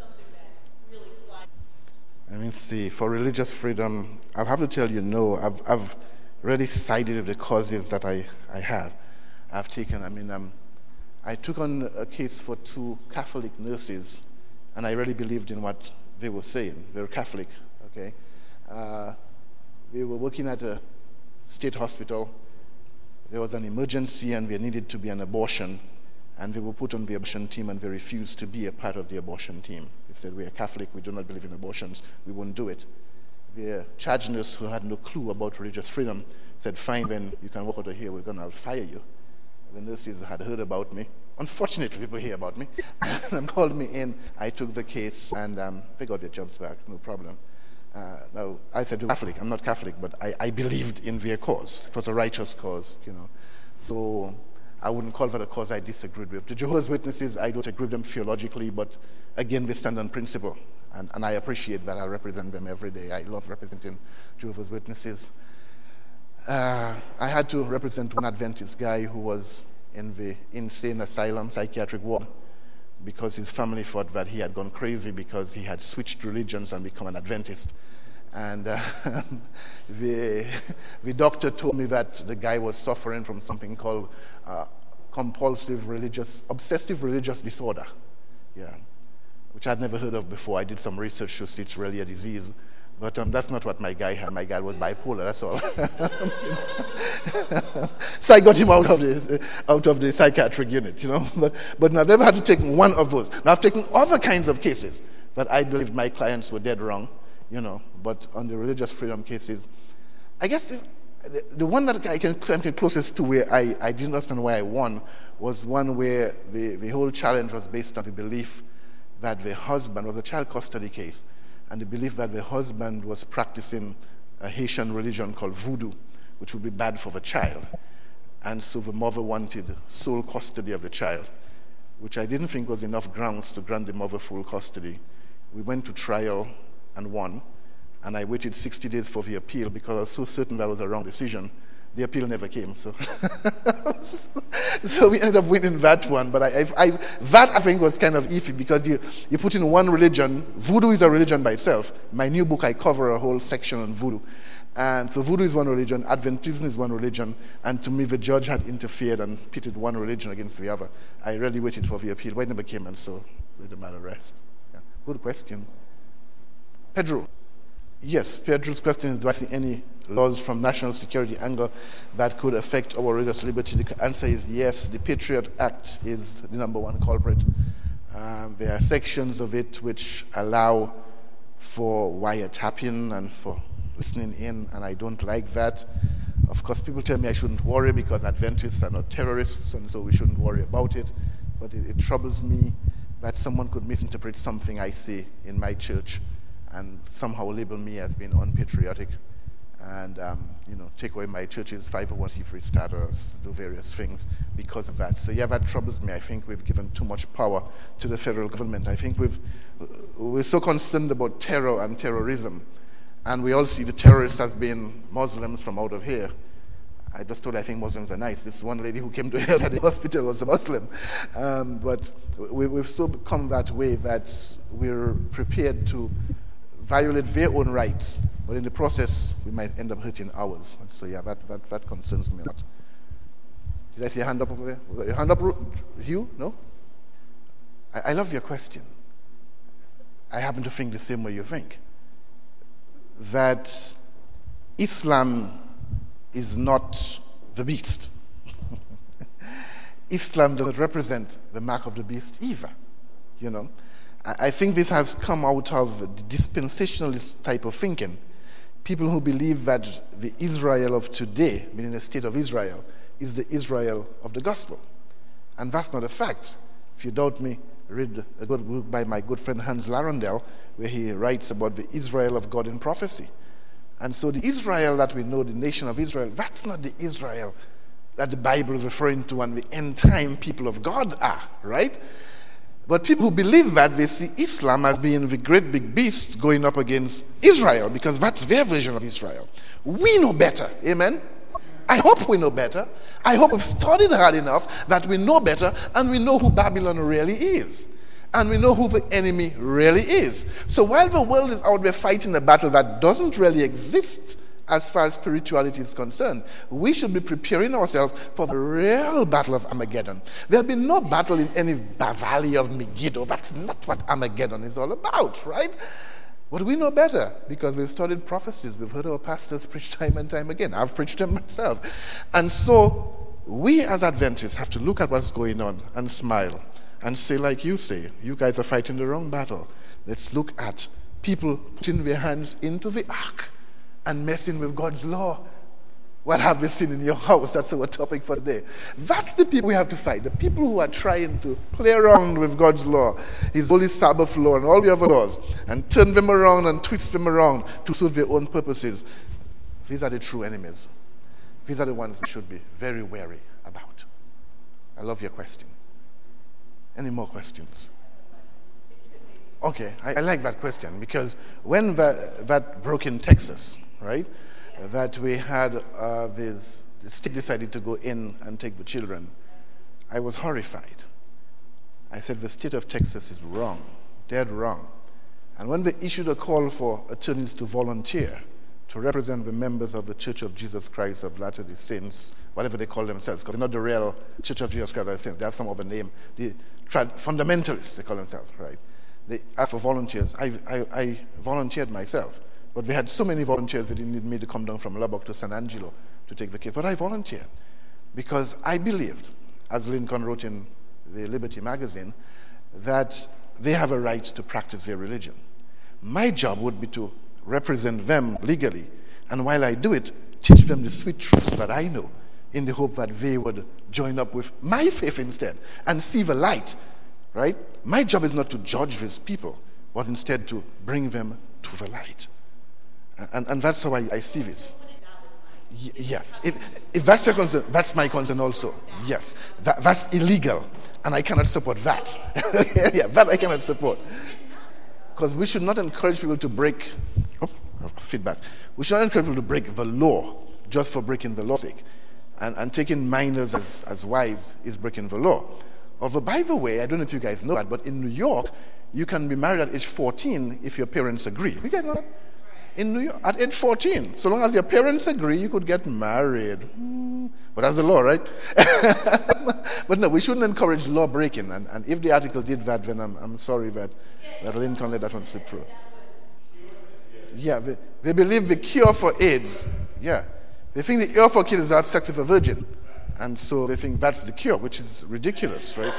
I mean, see, for religious freedom, I'll have to tell you, no, I've, I've really sided with the causes that I, I have. I've taken, I mean, um, I took on a case for two Catholic nurses, and I really believed in what they were saying. They were Catholic, okay? Uh, we were working at a state hospital. There was an emergency, and there needed to be an abortion. And they were put on the abortion team, and they refused to be a part of the abortion team. They said, we are Catholic, we do not believe in abortions, we won't do it. The charge nurse, who had no clue about religious freedom, said, fine, then you can walk out of here, we're going to fire you. The nurses had heard about me. Unfortunately, people hear about me. And called me in. I took the case, and um, they got their jobs back, no problem. Uh, now, I said, I'm Catholic, I'm not Catholic, but I, I believed in their cause. It was a righteous cause, you know. So I wouldn't call that a cause I disagreed with. The Jehovah's Witnesses, I don't agree with them theologically, but again, they stand on principle. And, and I appreciate that. I represent them every day. I love representing Jehovah's Witnesses. Uh, I had to represent one Adventist guy who was in the insane asylum, psychiatric ward, because his family thought that he had gone crazy because he had switched religions and become an Adventist. And uh, the, the doctor told me that the guy was suffering from something called uh, compulsive religious, obsessive religious disorder. Yeah, which I'd never heard of before. I did some research to see it's really a disease. But um, that's not what my guy had. My guy was bipolar, that's all. So I got him out of the out of the psychiatric unit, you know. But but I've never had to take one of those. Now I've taken other kinds of cases, but I believed my clients were dead wrong, you know. But on the religious freedom cases, I guess the, the, the one that I can claim closest to where I, I didn't understand why I won was one where the, the whole challenge was based on the belief that the husband was a child custody case. And the belief that the husband was practicing a Haitian religion called voodoo, which would be bad for the child. And so the mother wanted sole custody of the child, which I didn't think was enough grounds to grant the mother full custody. We went to trial and won, and I waited sixty days for the appeal because I was so certain that was a wrong decision. The appeal never came, so so we ended up winning that one. But I, I, I, that I think was kind of iffy because you, you put in one religion. Voodoo is a religion by itself. My new book, I cover a whole section on voodoo. And so voodoo is one religion, Adventism is one religion, and to me the judge had interfered and pitted one religion against the other. I really waited for the appeal, but it never came, and so let the matter rest. Yeah. Good question. Pedro. Yes, Pedro's question is, do I see any laws from national security angle that could affect our religious liberty? The answer is yes. The Patriot Act is the number one culprit. Um, there are sections of it which allow for wiretapping and for listening in, and I don't like that. Of course, people tell me I shouldn't worry because Adventists are not terrorists, and so we shouldn't worry about it. But it, it troubles me that someone could misinterpret something I say in my church and somehow label me as being unpatriotic and, um, you know, take away my church's five oh one c three status, do various things because of that. So, yeah, that troubles me. I think we've given too much power to the federal government. I think we've, we're so concerned about terror and terrorism, and we all see the terrorists as being Muslims from out of here. I just told I think Muslims are nice. This one lady who came to here at the hospital was a Muslim. Um, but we, we've so become that way that we're prepared to violate their own rights, but in the process, we might end up hurting ours. And so, yeah, that, that, that concerns me a lot. Did I see a hand up over there? Was that your hand up, Hugh? No? I, I love your question. I happen to think the same way you think. That Islam is not the beast. Islam doesn't represent the mark of the beast either, you know. I think this has come out of the dispensationalist type of thinking. People who believe that the Israel of today, meaning the state of Israel, is the Israel of the gospel. And that's not a fact. If you doubt me, read a good book by my good friend Hans Larendel, where he writes about the Israel of God in prophecy. And so the Israel that we know, the nation of Israel, that's not the Israel that the Bible is referring to and the end time people of God are, right? But people who believe that, they see Islam as being the great big beast going up against Israel, because that's their version of Israel. We know better. Amen? I hope we know better. I hope we've studied hard enough that we know better and we know who Babylon really is. And we know who the enemy really is. So while the world is out there fighting a battle that doesn't really exist as far as spirituality is concerned, we should be preparing ourselves for the real battle of Armageddon. There'll be no battle in any valley of Megiddo. That's not what Armageddon is all about, right? But we know better because we've studied prophecies. We've heard our pastors preach time and time again. I've preached them myself. And so we as Adventists have to look at what's going on and smile and say, like you say, you guys are fighting the wrong battle. Let's look at people putting their hands into the ark and messing with God's law. What have you seen in your house? That's our topic for today. That's the people we have to fight. The people who are trying to play around with God's law, His holy Sabbath law and all the other laws, and turn them around and twist them around to suit their own purposes. These are the true enemies. These are the ones we should be very wary about. I love your question. Any more questions? Okay, I, I like that question, because when that, that broke in Texas, right, that we had uh, this, the state decided to go in and take the children, I was horrified. I said, the state of Texas is wrong, dead wrong. And when they issued a call for attorneys to volunteer to represent the members of the Church of Jesus Christ of Latter-day Saints, whatever they call themselves, because they're not the real Church of Jesus Christ of Latter-day Saints, they have some other name. The trad- fundamentalists, they call themselves, right? They asked for volunteers. I, I, I volunteered myself, but they had so many volunteers they didn't need me to come down from Lubbock to San Angelo to take the case. But I volunteered because I believed, as Lincoln wrote in the Liberty magazine, that they have a right to practice their religion. My job would be to represent them legally, and while I do it, teach them the sweet truths that I know, in the hope that they would join up with my faith instead and see the light, right? My job is not to judge these people, but instead to bring them to the light. And, and that's how I, I see this. Y- yeah, if, if that's your concern, that's my concern also. Yes, that, that's illegal, and I cannot support that. yeah, that I cannot support. Because we should not encourage people to break, oh, feedback. We should not encourage people to break the law just for breaking the law's sake. And, and taking minors as, as wives is breaking the law. Although, by the way, I don't know if you guys know that, but in New York, you can be married at age fourteen if your parents agree. You guys know that? In New York, at age fourteen, so long as your parents agree, you could get married. Mm, but that's the law, right? But no, we shouldn't encourage law breaking. And, and if the article did that, then I'm, I'm sorry that, that Lincoln let that one slip through. Yeah, they, they believe the cure for AIDS. Yeah. They think the cure for kids is to have sex with a virgin. And so they think that's the cure, which is ridiculous, right?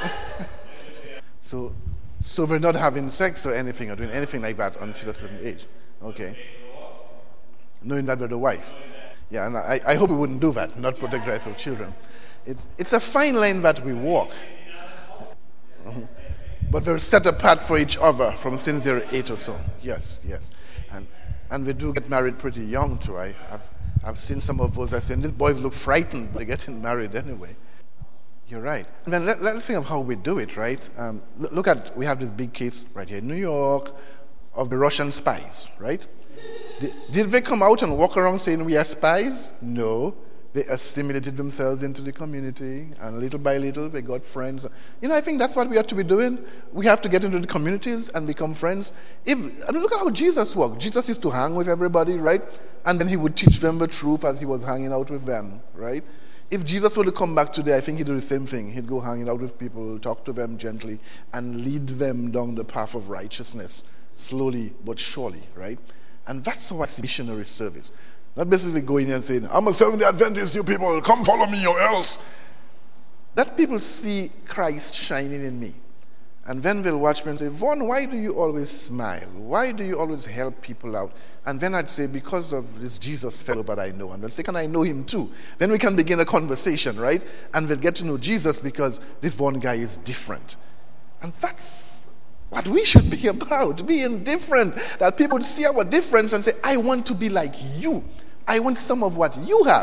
so so they're not having sex or anything or doing anything like that until a certain age. Okay. Knowing that they're the wife. Yeah, and I, I hope we wouldn't do that, not protect the rights of children. It's, it's a fine line that we walk. Uh-huh. But they're set apart for each other from since they're eight or so. Yes, yes. And and they do get married pretty young too. I, I've I've seen some of those. I saying these boys look frightened, but they're getting married anyway. You're right. And then let, let's think of how we do it, right? Um, look, look at, we have this big case right here in New York of the Russian spies, right? Did, did they come out and walk around saying we are spies? No. They assimilated themselves into the community, and little by little they got friends. You know, I think that's what we ought to be doing. We have to get into the communities and become friends. If I mean, look at how Jesus worked. Jesus used to hang with everybody, right? And then he would teach them the truth as he was hanging out with them, right? If Jesus were to come back today, I think he'd do the same thing. He'd go hanging out with people, talk to them gently, and lead them down the path of righteousness, slowly but surely, right? And that's what's missionary service. Not basically going in and saying, I'm a Seventh-day Adventist, you people, come follow me or else. That people see Christ shining in me. And then they'll watch me and say, Vaughn, why do you always smile? Why do you always help people out? And then I'd say, because of this Jesus fellow that I know. And they'll say, can I know him too? Then we can begin a conversation, right? And they'll get to know Jesus because this Vaughn guy is different. And that's what we should be about, being different. That people would see our difference and say, I want to be like you. I want some of what you have.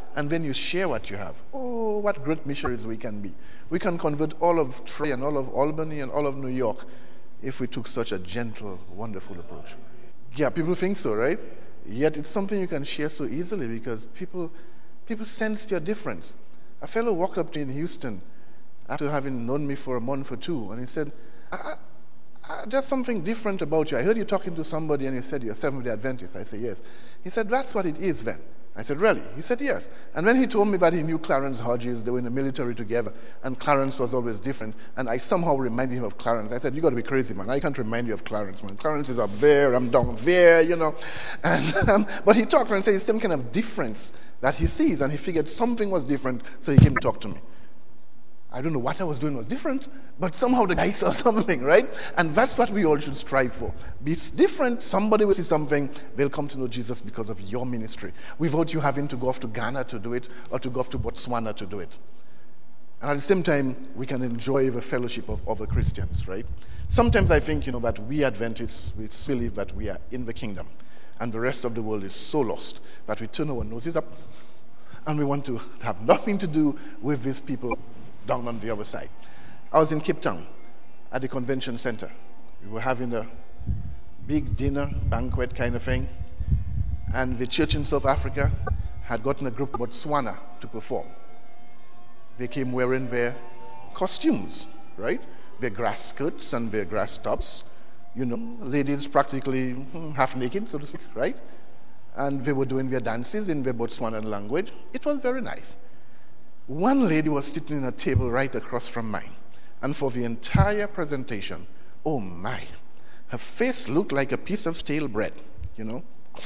And then you share what you have. Oh, what great missionaries we can be. We can convert all of Troy and all of Albany and all of New York if we took such a gentle, wonderful approach. Yeah, people think so, right? Yet it's something you can share so easily because people people sense your difference. A fellow walked up to me in Houston after having known me for a month or two, and he said, I, I, there's something different about you. I heard you talking to somebody and you said you're Seventh-day Adventist. I said, yes. He said, that's what it is then. I said, really? He said, yes. And when he told me that he knew Clarence Hodges, they were in the military together, and Clarence was always different, and I somehow reminded him of Clarence. I said, you got to be crazy, man. I can't remind you of Clarence, man. Clarence is up there, I'm down there, you know. And um, But he talked and said it's some kind of difference that he sees, and he figured something was different, so he came to talk to me. I don't know what I was doing was different, but somehow the guy saw something, right? And that's what we all should strive for. Be different, somebody will see something, they'll come to know Jesus because of your ministry, without you having to go off to Ghana to do it, or to go off to Botswana to do it. And at the same time, we can enjoy the fellowship of other Christians, right? Sometimes I think, you know, that we Adventists, we believe that we are in the kingdom, and the rest of the world is so lost that we turn our noses up, and we want to have nothing to do with these people down on the other side. I was in Cape Town at the convention center. We were having a big dinner, banquet kind of thing, and the church in South Africa had gotten a group of Botswana to perform. They came wearing their costumes, right? Their grass skirts and their grass tops, you know, ladies practically half naked, so to speak, right? And they were doing their dances in their Botswanan language. It was very nice. One lady was sitting in a table right across from mine, and for the entire presentation, oh my, her face looked like a piece of stale bread, you know.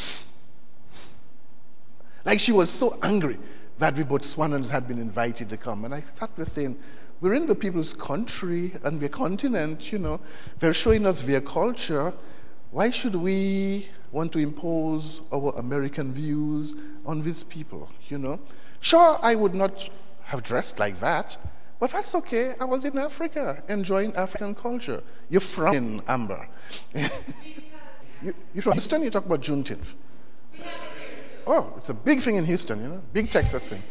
Like she was so angry that the Botswanans had been invited to come. And I thought they're saying, we're in the people's country and their continent, you know. They're showing us their culture. Why should we want to impose our American views on these people, you know? Sure, I would not have dressed like that, but that's okay. I was in Africa, enjoying African culture. You're from Amber. you, you're from Houston, you talk about Juneteenth. Oh, it's a big thing in Houston, you know, big Texas thing.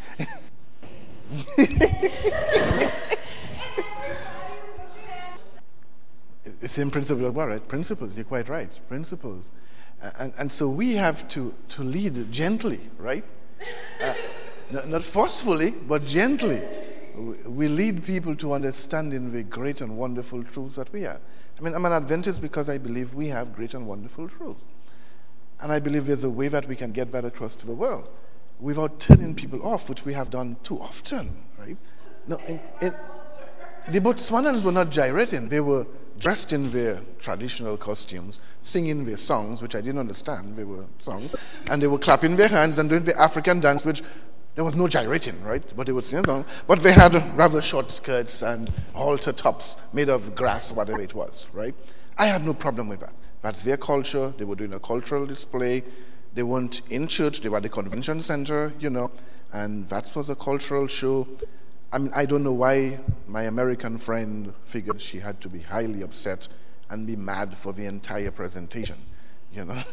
The same principle, well, right? Principles, you're quite right, principles. And, and so we have to, to lead gently, right? Uh, not, not forcefully, but gently. We lead people to understanding the great and wonderful truths that we have. I mean, I'm an Adventist because I believe we have great and wonderful truths. And I believe there's a way that we can get that across to the world without turning people off, which we have done too often, right? No, in, in, the Botswanans were not gyrating. They were dressed in their traditional costumes, singing their songs, which I didn't understand. They were songs. And they were clapping their hands and doing the African dance, which there was no gyrating, right? But they would sing a song. But they had rather short skirts and halter tops made of grass, whatever it was, right? I had no problem with that. That's their culture. They were doing a cultural display. They weren't in church. They were at the convention center, you know, and that was a cultural show. I mean, I don't know why my American friend figured she had to be highly upset and be mad for the entire presentation, you know.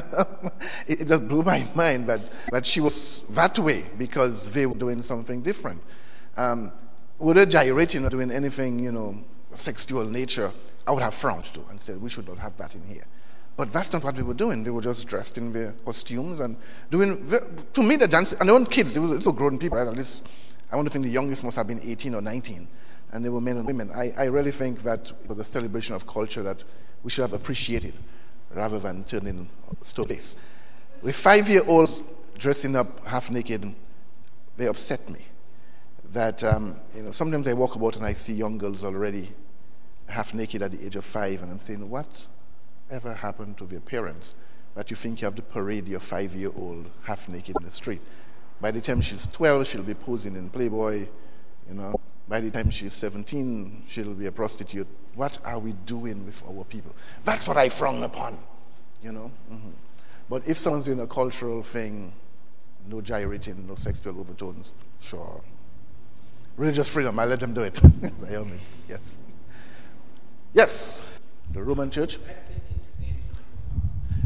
it, it just blew my mind that, that she was that way because they were doing something different. Um, were they gyrating or doing anything, you know, sexual nature, I would have frowned to and said, we should not have that in here. But that's not what they were doing. They were just dressed in their costumes and doing, to me, the dance, and they weren't kids, they were little grown people, right? At least, I want to think the youngest must have been eighteen or nineteen, and they were men and women. I, I really think that it was a celebration of culture that we should have appreciated rather than turning stone face. With five-year-olds dressing up half naked, they upset me. That, um, you know, sometimes I walk about and I see young girls already half naked at the age of five, and I'm saying, what ever happened to their parents that you think you have to parade your five-year-old half naked in the street? By the time she's twelve, she'll be posing in Playboy, you know. By the time she's seventeen, she'll be a prostitute. What are we doing with our people? That's what I frown upon, you know. Mm-hmm. But if someone's doing a cultural thing, no gyrating, no sexual overtones, sure. Religious freedom, I let them do it. By all means, yes. Yes, the Roman Church.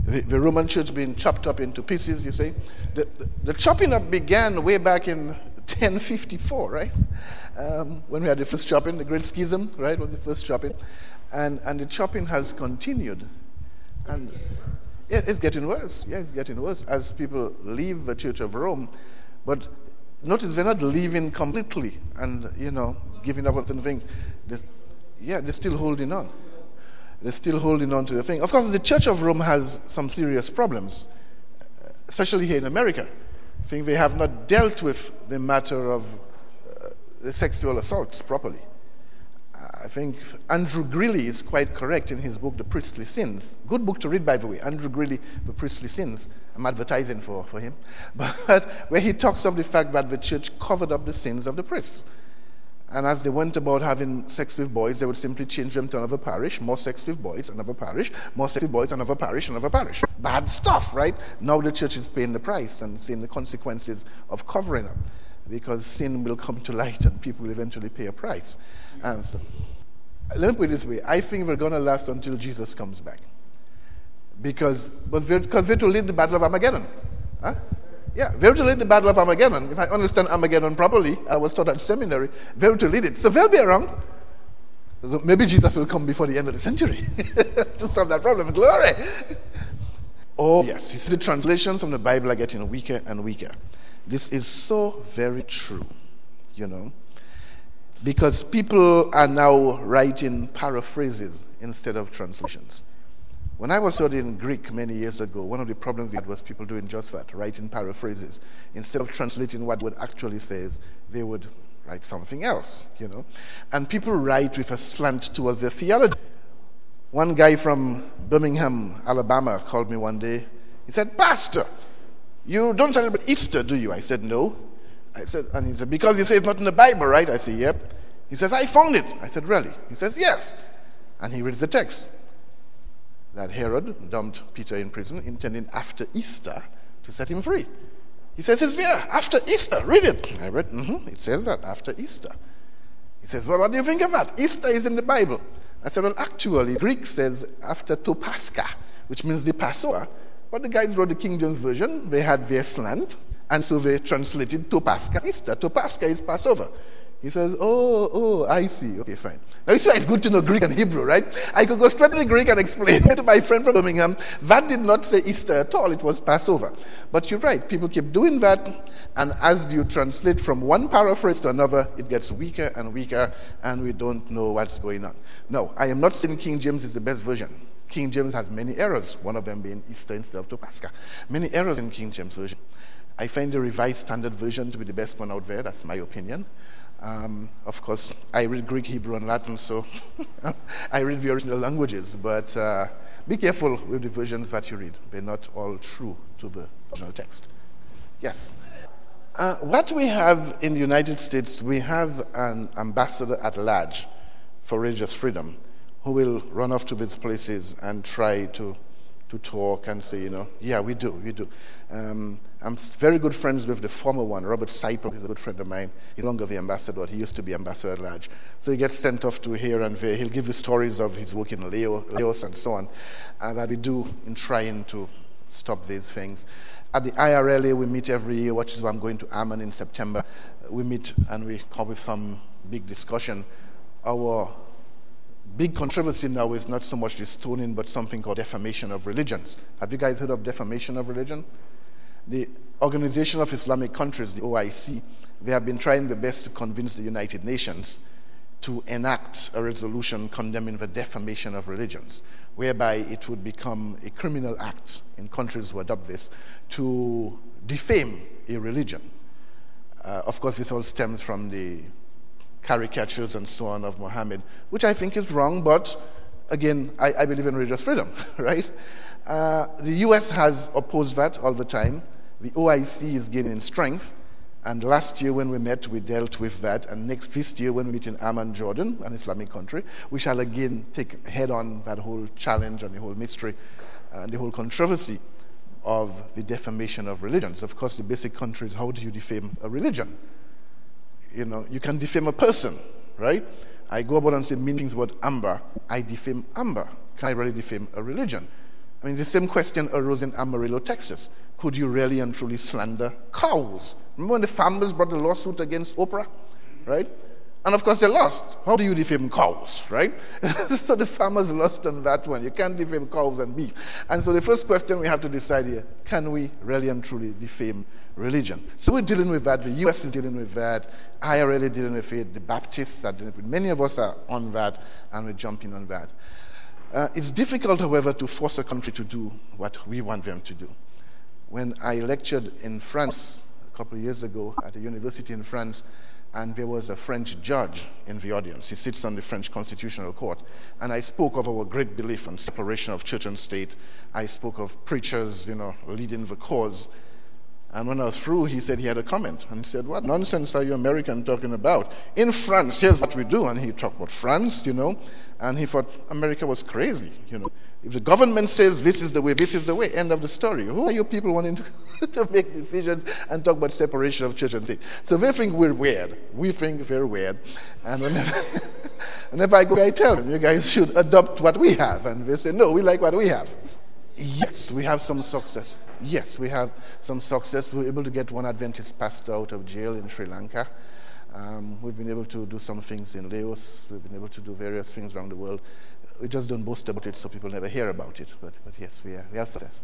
the, the Roman church being chopped up into pieces, you see. The, the, the chopping up began way back in ten fifty-four, right? Um, when we had the first chopping, the Great Schism, right, was the first chopping. And, and the chopping has continued. And yeah, it's getting worse. Yeah, it's getting worse as people leave the Church of Rome. But notice they're not leaving completely and, you know, giving up on certain things. They're, yeah, they're still holding on. They're still holding on to the thing. Of course, the Church of Rome has some serious problems, especially here in America. I think they have not dealt with the matter of uh, the sexual assaults properly. I think Andrew Greeley is quite correct in his book, The Priestly Sins. Good book to read, by the way. Andrew Greeley, The Priestly Sins. I'm advertising for, for him. But where he talks of the fact that the church covered up the sins of the priests. And as they went about having sex with boys, they would simply change them to another parish, more sex with boys, another parish, more sex with boys, another parish, another parish. Bad stuff, right? Now the church is paying the price and seeing the consequences of covering up, because sin will come to light and people will eventually pay a price. And so, let me put it this way. I think we're going to last until Jesus comes back. Because, but we're, because we're to lead the battle of Armageddon. Huh? Yeah, we're to lead the battle of Armageddon. If I understand Armageddon properly, I was taught at seminary, we're to lead it. So they'll be around. So maybe Jesus will come before the end of the century to solve that problem. Glory! Oh, yes. You see, the translations from the Bible are getting weaker and weaker. This is so very true, you know, because people are now writing paraphrases instead of translations. When I was studying Greek many years ago, one of the problems we had was people doing just that, writing paraphrases. Instead of translating what it actually says, they would write something else, you know. And people write with a slant towards their theology. One guy from Birmingham, Alabama, called me one day. He said, "Pastor, you don't celebrate Easter, do you?" I said, "No." I said, and he said, "Because you say it's not in the Bible, right?" I said, "Yep." He says, "I found it." I said, "Really?" He says, "Yes." And he reads the text. That Herod dumped Peter in prison, intending after Easter to set him free. He says, "It's there, after Easter, read it." I read, mm-hmm, it says that, after Easter. He says, "Well, what do you think of that? Easter is in the Bible." I said, "Well, actually, Greek says after to Pascha, which means the Passover. But the guys wrote the King James Version, they had their slant, and so they translated to Pascha, Easter. To Pascha is Passover." He says, "Oh, oh, I see. Okay, fine." Now, you see, it's good to know Greek and Hebrew, right? I could go straight to the Greek and explain to my friend from Birmingham. That did not say Easter at all. It was Passover. But you're right. People keep doing that. And as you translate from one paraphrase to another, it gets weaker and weaker, and we don't know what's going on. No, I am not saying King James is the best version. King James has many errors, one of them being Easter instead of to Pascha. Many errors in King James Version. I find the Revised Standard Version to be the best one out there. That's my opinion. Um, of course, I read Greek, Hebrew, and Latin, so I read the original languages. But uh, be careful with the versions that you read. They're not all true to the original text. Yes? Uh, what we have in the United States, we have an ambassador at large for religious freedom who will run off to these places and try to to talk and say, you know, yeah, we do, we do. Um, I'm very good friends with the former one, Robert Cyprus. He's a good friend of mine. He's no longer the ambassador, but he used to be ambassador at large. So he gets sent off to here and there. He'll give you stories of his work in Laos and so on, uh, that we do in trying to stop these things. At the I R L A, we meet every year, which is why I'm going to Amman in September. We meet and we come with some big discussion. Our big controversy now is not so much the stoning, but something called defamation of religions. Have you guys heard of defamation of religion? The Organization of Islamic Countries, the O I C, they have been trying their best to convince the United Nations to enact a resolution condemning the defamation of religions, whereby it would become a criminal act in countries who adopt this to defame a religion. Uh, of course, this all stems from the caricatures and so on of Muhammad, which I think is wrong, but again, I, I believe in religious freedom, right? Uh, the U S has opposed that all the time. The O I C is gaining strength, and last year when we met, we dealt with that, and next this year when we meet in Amman, Jordan, an Islamic country, we shall again take head on that whole challenge and the whole mystery and the whole controversy of the defamation of religions. Of course, the basic country is, how do you defame a religion? You know, you can defame a person, right? I go about and say meanings word amber. I defame amber. Can I really defame a religion? I mean, the same question arose in Amarillo, Texas. Could you really and truly slander cows? Remember when the farmers brought the lawsuit against Oprah, right? And of course they lost. How do you defame cows, right? So the farmers lost on that one. You can't defame cows and beef. And so the first question we have to decide here, can we really and truly defame religion? So we're dealing with that. The U S is dealing with that. I R L is dealing with it. The Baptists are dealing with it. Many of us are on that, and we're jumping on that. Uh, it's difficult, however, to force a country to do what we want them to do. When I lectured in France a couple of years ago at a university in France, and there was a French judge in the audience. He sits on the French Constitutional Court. And I spoke of our great belief in separation of church and state. I spoke of preachers, you know, leading the cause. And when I was through, he said he had a comment. And he said, what nonsense are you American talking about? In France, here's what we do. And he talked about France, you know. And he thought America was crazy, you know. If the government says this is the way, this is the way, end of the story. Who are you people wanting to, to make decisions and talk about separation of church and state? So they think we're weird. We think they're weird. And whenever, whenever I go, I tell them, you guys should adopt what we have. And they say, no, we like what we have. Yes, we have some success. Yes, we have some success. We were able to get one Adventist pastor out of jail in Sri Lanka. Um, we've been able to do some things in Laos. We've been able to do various things around the world. We just don't boast about it so people never hear about it. But, but yes, we, are, we have success.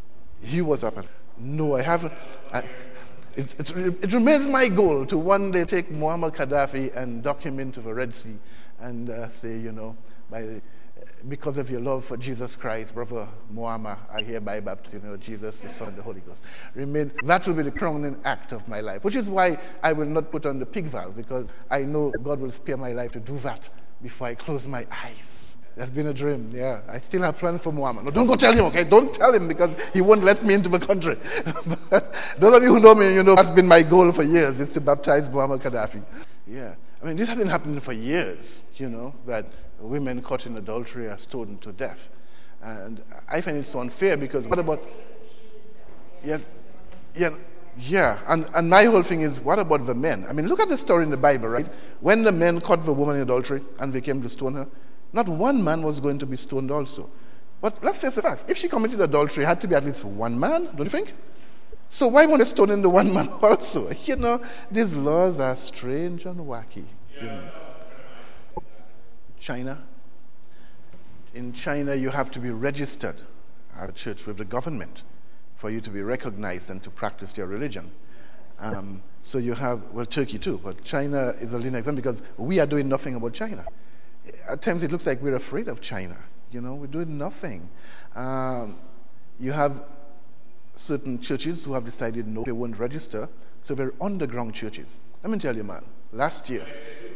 He was up and, no, I haven't. I, it, it, it remains my goal to one day take Muammar Gaddafi and dock him into the Red Sea and uh, say, you know, by, because of your love for Jesus Christ, brother Muammar, I hereby baptize you know, Jesus, the Son, and the Holy Ghost. Remain, that will be the crowning act of my life, which is why I will not put on the pig vows, because I know God will spare my life to do that before I close my eyes. That's been a dream, yeah. I still have plans for Muammar. No, don't go tell him, okay? Don't tell him because he won't let me into the country. Those of you who know me, you know that's been my goal for years, is to baptize Muammar Gaddafi. Yeah. I mean, this has been happening for years, you know, that women caught in adultery are stoned to death. And I find it so unfair because what about... Yeah, yeah, yeah. And, and my whole thing is, what about the men? I mean, look at the story in the Bible, right? When the men caught the woman in adultery and they came to stone her, not one man was going to be stoned also. But let's face the facts. If she committed adultery, it had to be at least one man, don't you think? So why won't they stone in the one man also? You know, these laws are strange and wacky. You know. China. In China, you have to be registered at a church with the government for you to be recognized and to practice your religion. Um, so you have, well, Turkey too, but China is a leading example because we are doing nothing about China. At times it looks like we're afraid of China. You know, we're doing nothing. Um, you have certain churches who have decided no, they won't register, so they're underground churches. Let me tell you, man, last year,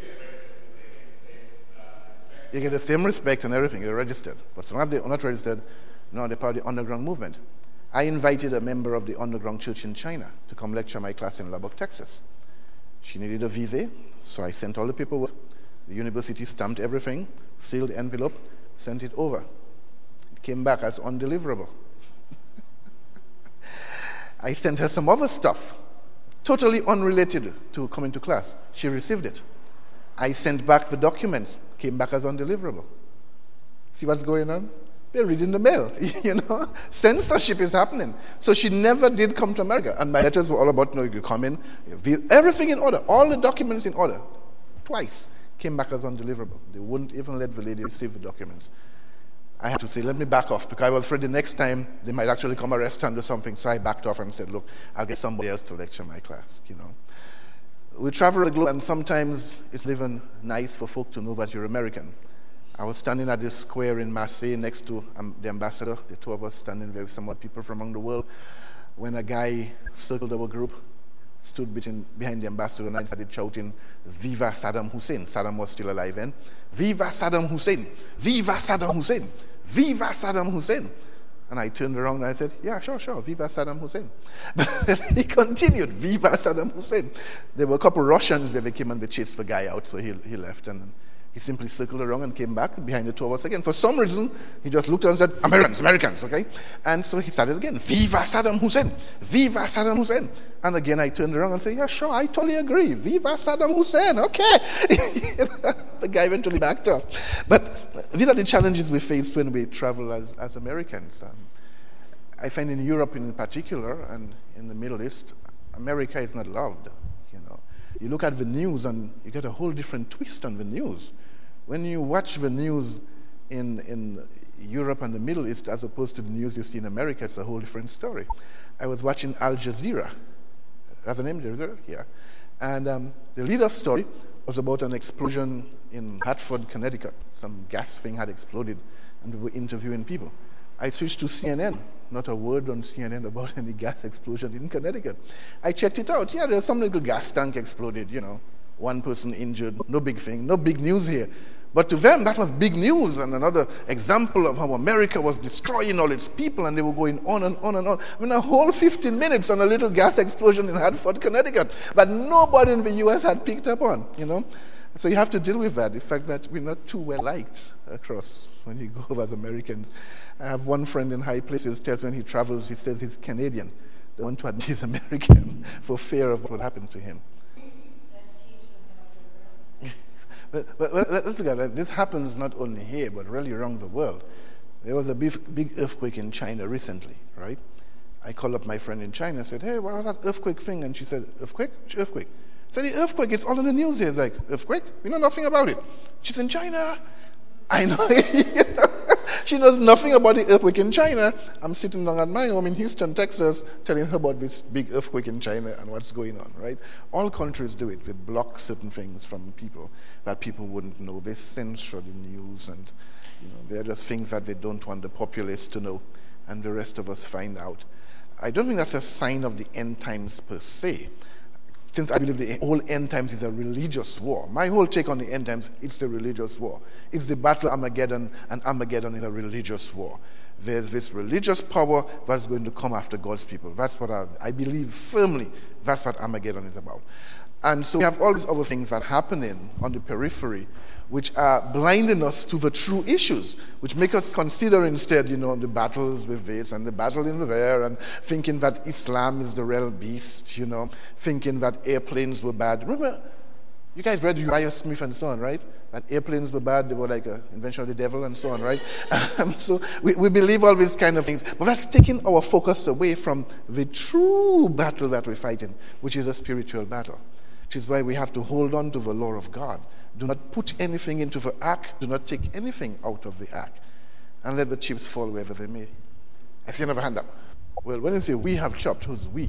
you get the same respect and everything, they're registered. But some of them are not registered, no, they're part of the underground movement. I invited a member of the underground church in China to come lecture my class in Lubbock, Texas. She needed a visa, so I sent all the paperwork. The university stamped everything, sealed the envelope, sent it over. It came back as undeliverable. I sent her some other stuff, totally unrelated to coming to class. She received it. I sent back the documents, came back as undeliverable. See what's going on? They're reading the mail, you know. Censorship is happening. So she never did come to America. And my letters were all about, you know, you come in, everything in order, all the documents in order. Twice. Came back as undeliverable. They wouldn't even let the lady receive the documents. I had to say, let me back off, because I was afraid the next time they might actually come arrest her or something. So I backed off and said, look, I'll get somebody else to lecture my class, you know. We travel the globe, and sometimes it's even nice for folk to know that you're American. I was standing at this square in Marseille next to um, the ambassador, the two of us standing there with some other people from around the world, when a guy circled our group, stood between, behind the ambassador, and I started shouting, Viva Saddam Hussein. Saddam was still alive then. Viva Saddam Hussein! Viva Saddam Hussein! Viva Saddam Hussein! And I turned around and I said, yeah, sure, sure, Viva Saddam Hussein. But he continued, Viva Saddam Hussein. There were a couple of Russians where they came and they chased the guy out, so he, he left. And he simply circled around and came back behind the two of us again. For some reason, he just looked around and said, Americans, Americans, okay? And so he started again, Viva Saddam Hussein! Viva Saddam Hussein! And again, I turned around and said, yeah, sure, I totally agree. Viva Saddam Hussein, okay. The guy eventually backed off. But these are the challenges we face when we travel as, as Americans. Um, I find in Europe in particular and in the Middle East, America is not loved. You know, you look at the news and you get a whole different twist on the news. When you watch the news in in Europe and the Middle East as opposed to the news you see in America, it's a whole different story. I was watching Al Jazeera. That's the name, Al Jazeera? Yeah. And um, the lead of story was about an explosion in Hartford, Connecticut. Some gas thing had exploded, and they were interviewing people. I switched to C N N. Not a word on C N N about any gas explosion in Connecticut. I checked it out. Yeah, there's some little gas tank exploded, you know. One person injured, no big thing, no big news here. But to them, that was big news, and another example of how America was destroying all its people, and they were going on and on and on. I mean, a whole fifteen minutes on a little gas explosion in Hartford, Connecticut, that nobody in the U S had picked up on, you know. So you have to deal with that, the fact that we're not too well liked across when you go over as Americans. I have one friend in high places tells when he travels, he says he's Canadian. They want to admit he's American for fear of what would happen to him. But, but, but let's look at it. This happens not only here, but really around the world. There was a big, big earthquake in China recently, right? I called up my friend in China and said, hey, what was that earthquake thing? And she said, earthquake? Which earthquake? I said, the earthquake, it's all in the news here. It's like, earthquake? We know nothing about it. She's in China. I know. She knows nothing about the earthquake in China. I'm sitting down at my home in Houston, Texas, telling her about this big earthquake in China and what's going on, right? All countries do it. They block certain things from people that people wouldn't know. They censor the news, and you know, they're just things that they don't want the populace to know, and the rest of us find out. I don't think that's a sign of the end times per se, since I believe the whole end times is a religious war. My whole take on the end times, it's the religious war. It's the battle of Armageddon, and Armageddon is a religious war. There's this religious power that's going to come after God's people. That's what I, I believe firmly. That's what Armageddon is about. And so we have all these other things that are happening on the periphery, which are blinding us to the true issues, which make us consider instead, you know, the battles with this and the battle in there, and thinking that Islam is the real beast, you know, thinking that airplanes were bad. Remember, you guys read Uriah Smith and so on, right? That airplanes were bad, they were like an invention of the devil and so on, right? Um, so we, we believe all these kind of things, but that's taking our focus away from the true battle that we're fighting, which is a spiritual battle. Which is why we have to hold on to the law of God. Do not put anything into the ark. Do not take anything out of the ark. And let the chips fall wherever they may. I see another hand up. Well, when you say we have chopped, who's we?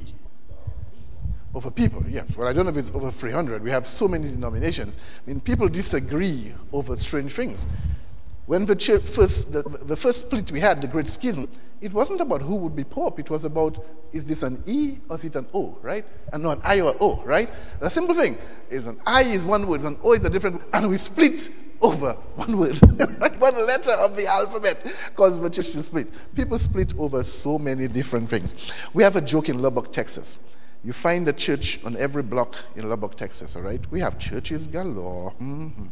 Over people, yes. Well, I don't know if it's over three hundred. We have so many denominations. I mean, people disagree over strange things. When the church first, the, the first split we had, the Great Schism, it wasn't about who would be Pope. It was about, is this an E or is it an O, right? And no, an I or an O, right? A simple thing. Is an I is one word, an O is a different word, and we split over one word. Like one letter of the alphabet causes the church to split. People split over so many different things. We have a joke in Lubbock, Texas. You find a church on every block in Lubbock, Texas, all right? We have churches galore. Mm-hmm.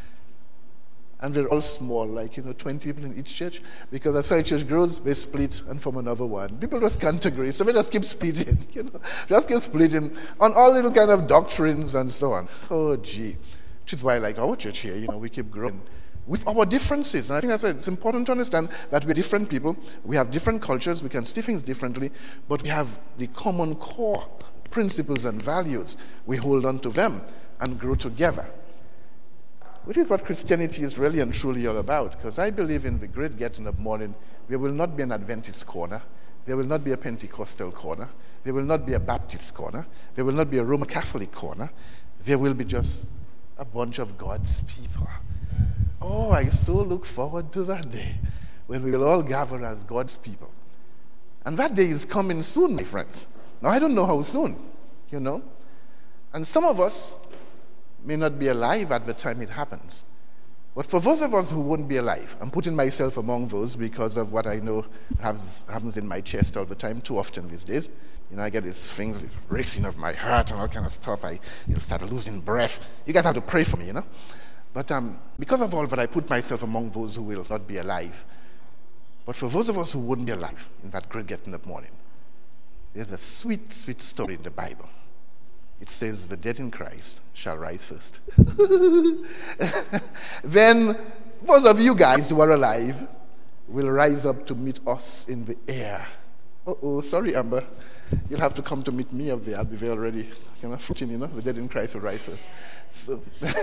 And they're all small, like, you know, twenty people in each church. Because as the church grows, they split and form another one. People just can't agree. So they just keep splitting, you know. Just keep splitting on all little kind of doctrines and so on. Oh, gee. Which is why, like our church here, you know, we keep growing with our differences. And I think that's it. It's important to understand that we're different people. We have different cultures. We can see things differently. But we have the common core principles and values. We hold on to them and grow together. Which is what Christianity is really and truly all about. Because I believe in the great getting up morning, there will not be an Adventist corner. There will not be a Pentecostal corner. There will not be a Baptist corner. There will not be a Roman Catholic corner. There will be just a bunch of God's people. Oh, I so look forward to that day when we will all gather as God's people. And that day is coming soon, my friends. Now, I don't know how soon, you know. And some of us may not be alive at the time it happens. But for those of us who won't be alive, I'm putting myself among those because of what I know has, happens in my chest all the time, too often these days. You know, I get these things, racing of my heart and all kind of stuff. I you'll start losing breath. You guys have to pray for me, you know. But um, because of all that, I put myself among those who will not be alive. But for those of us who wouldn't be alive in that great getting up morning, there's a sweet, sweet story in the Bible. It says, the dead in Christ shall rise first. Then most of you guys who are alive will rise up to meet us in the air. Uh-oh, sorry, Amber. You'll have to come to meet me up there. I'll be there already. You know, footing, you know, the dead in Christ will rise first. So,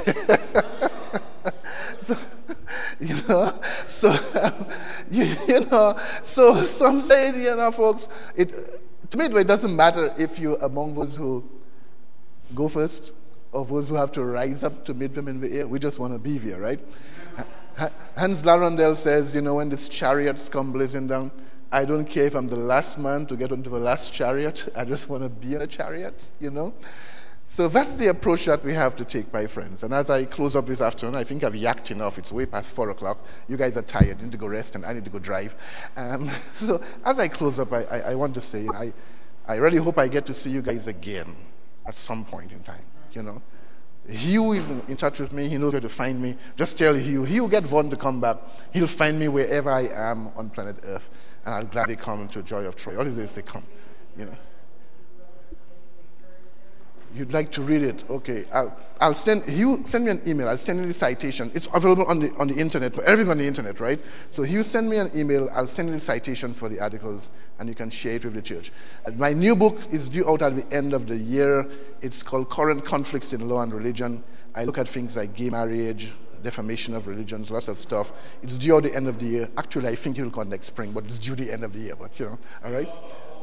so you know, so, um, you, you know, so some say, you know, folks, it, to me, it doesn't matter if you're among those who go first or those who have to rise up to meet them in the air. We just want to be there, right? Hans Larondel says, you know, when this chariots come blazing down, I don't care if I'm the last man to get onto the last chariot. I just want to be in a chariot, you know. So that's the approach that we have to take, my friends. And as I close up this afternoon, I think I've yacked enough. It's way past four o'clock. You guys are tired. You need to go rest, and I need to go drive. Um, so as I close up, I, I, I want to say, I, I really hope I get to see you guys again at some point in time, you know. Hugh is in, in touch with me. He knows where to find me. Just tell Hugh. He'll get Vaughn to come back. He'll find me wherever I am on planet Earth. And I'll gladly come to Joy of Troy. All he says, say, come, you know. You'd like to read it? Okay. I'll, I'll send, Hugh, send me an email. I'll send you the citation. It's available on the on the internet. Everything's on the internet, right? So Hugh, send me an email. I'll send you the citations for the articles, and you can share it with the church. And my new book is due out at the end of the year. It's called Current Conflicts in Law and Religion. I look at things like gay marriage, defamation of religions, lots of stuff. It's due at the end of the year. Actually, I think it will come next spring, but it's due the end of the year. But, you know, all right?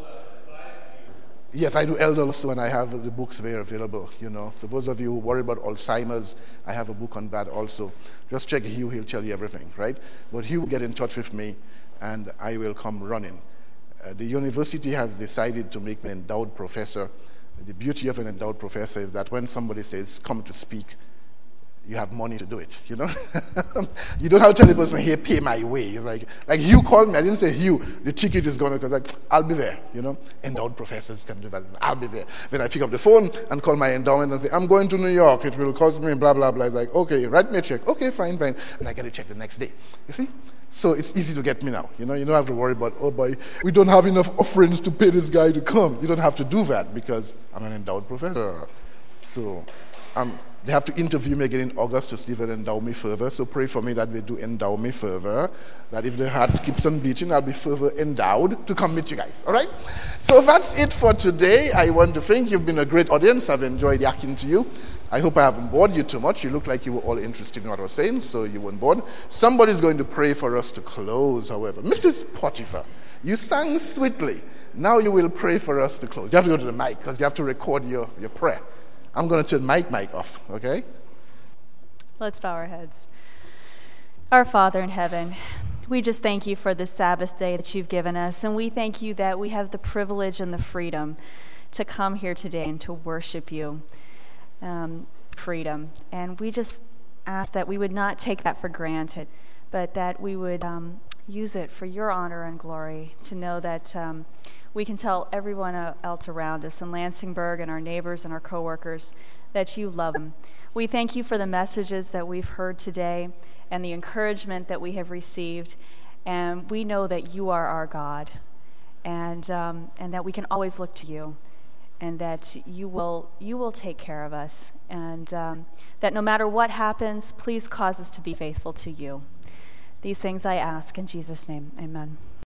Yes, I do elder also, and I have the books there available, you know. So those of you who worry about Alzheimer's, I have a book on that also. Just check Hugh, he'll tell you everything, right? But Hugh will get in touch with me, and I will come running. Uh, the university has decided to make me an endowed professor. The beauty of an endowed professor is that when somebody says, come to speak, you have money to do it, you know? You don't have to tell the person, hey, pay my way. It's like, like Hugh called me. I didn't say, Hugh, the ticket is going to, because like, I'll be there, you know? Endowed professors can do that. I'll be there. Then I pick up the phone and call my endowment and say, I'm going to New York. It will cost me blah, blah, blah. It's like, okay, write me a check. Okay, fine, fine. And I get a check the next day. You see? So it's easy to get me now. You know, you don't have to worry about, oh boy, we don't have enough offerings to pay this guy to come. You don't have to do that because I'm an endowed professor. So um, they have to interview me again in August to see if they endow me further. So pray for me that they do endow me further. That if the heart keeps on beating, I'll be further endowed to come meet you guys. All right? So that's it for today. I want to thank you. You've been a great audience. I've enjoyed yakking to you. I hope I haven't bored you too much. You look like you were all interested in what I was saying, so you weren't bored. Somebody's going to pray for us to close, however. Missus Potiphar, you sang sweetly. Now you will pray for us to close. You have to go to the mic because you have to record your, your prayer. I'm going to turn my mic off, okay? Let's bow our heads. Our Father in heaven, we just thank you for this Sabbath day that you've given us, and we thank you that we have the privilege and the freedom to come here today and to worship you. Um, freedom. And we just ask that we would not take that for granted, but that we would um, use it for your honor and glory, to know that um, we can tell everyone else around us in Lansingburg and our neighbors and our coworkers that you love them. We thank you for the messages that we've heard today and the encouragement that we have received, and we know that you are our God, and um, and that we can always look to you, and that you will you will take care of us, and um, that no matter what happens, please cause us to be faithful to you. These things I ask in Jesus' name, amen.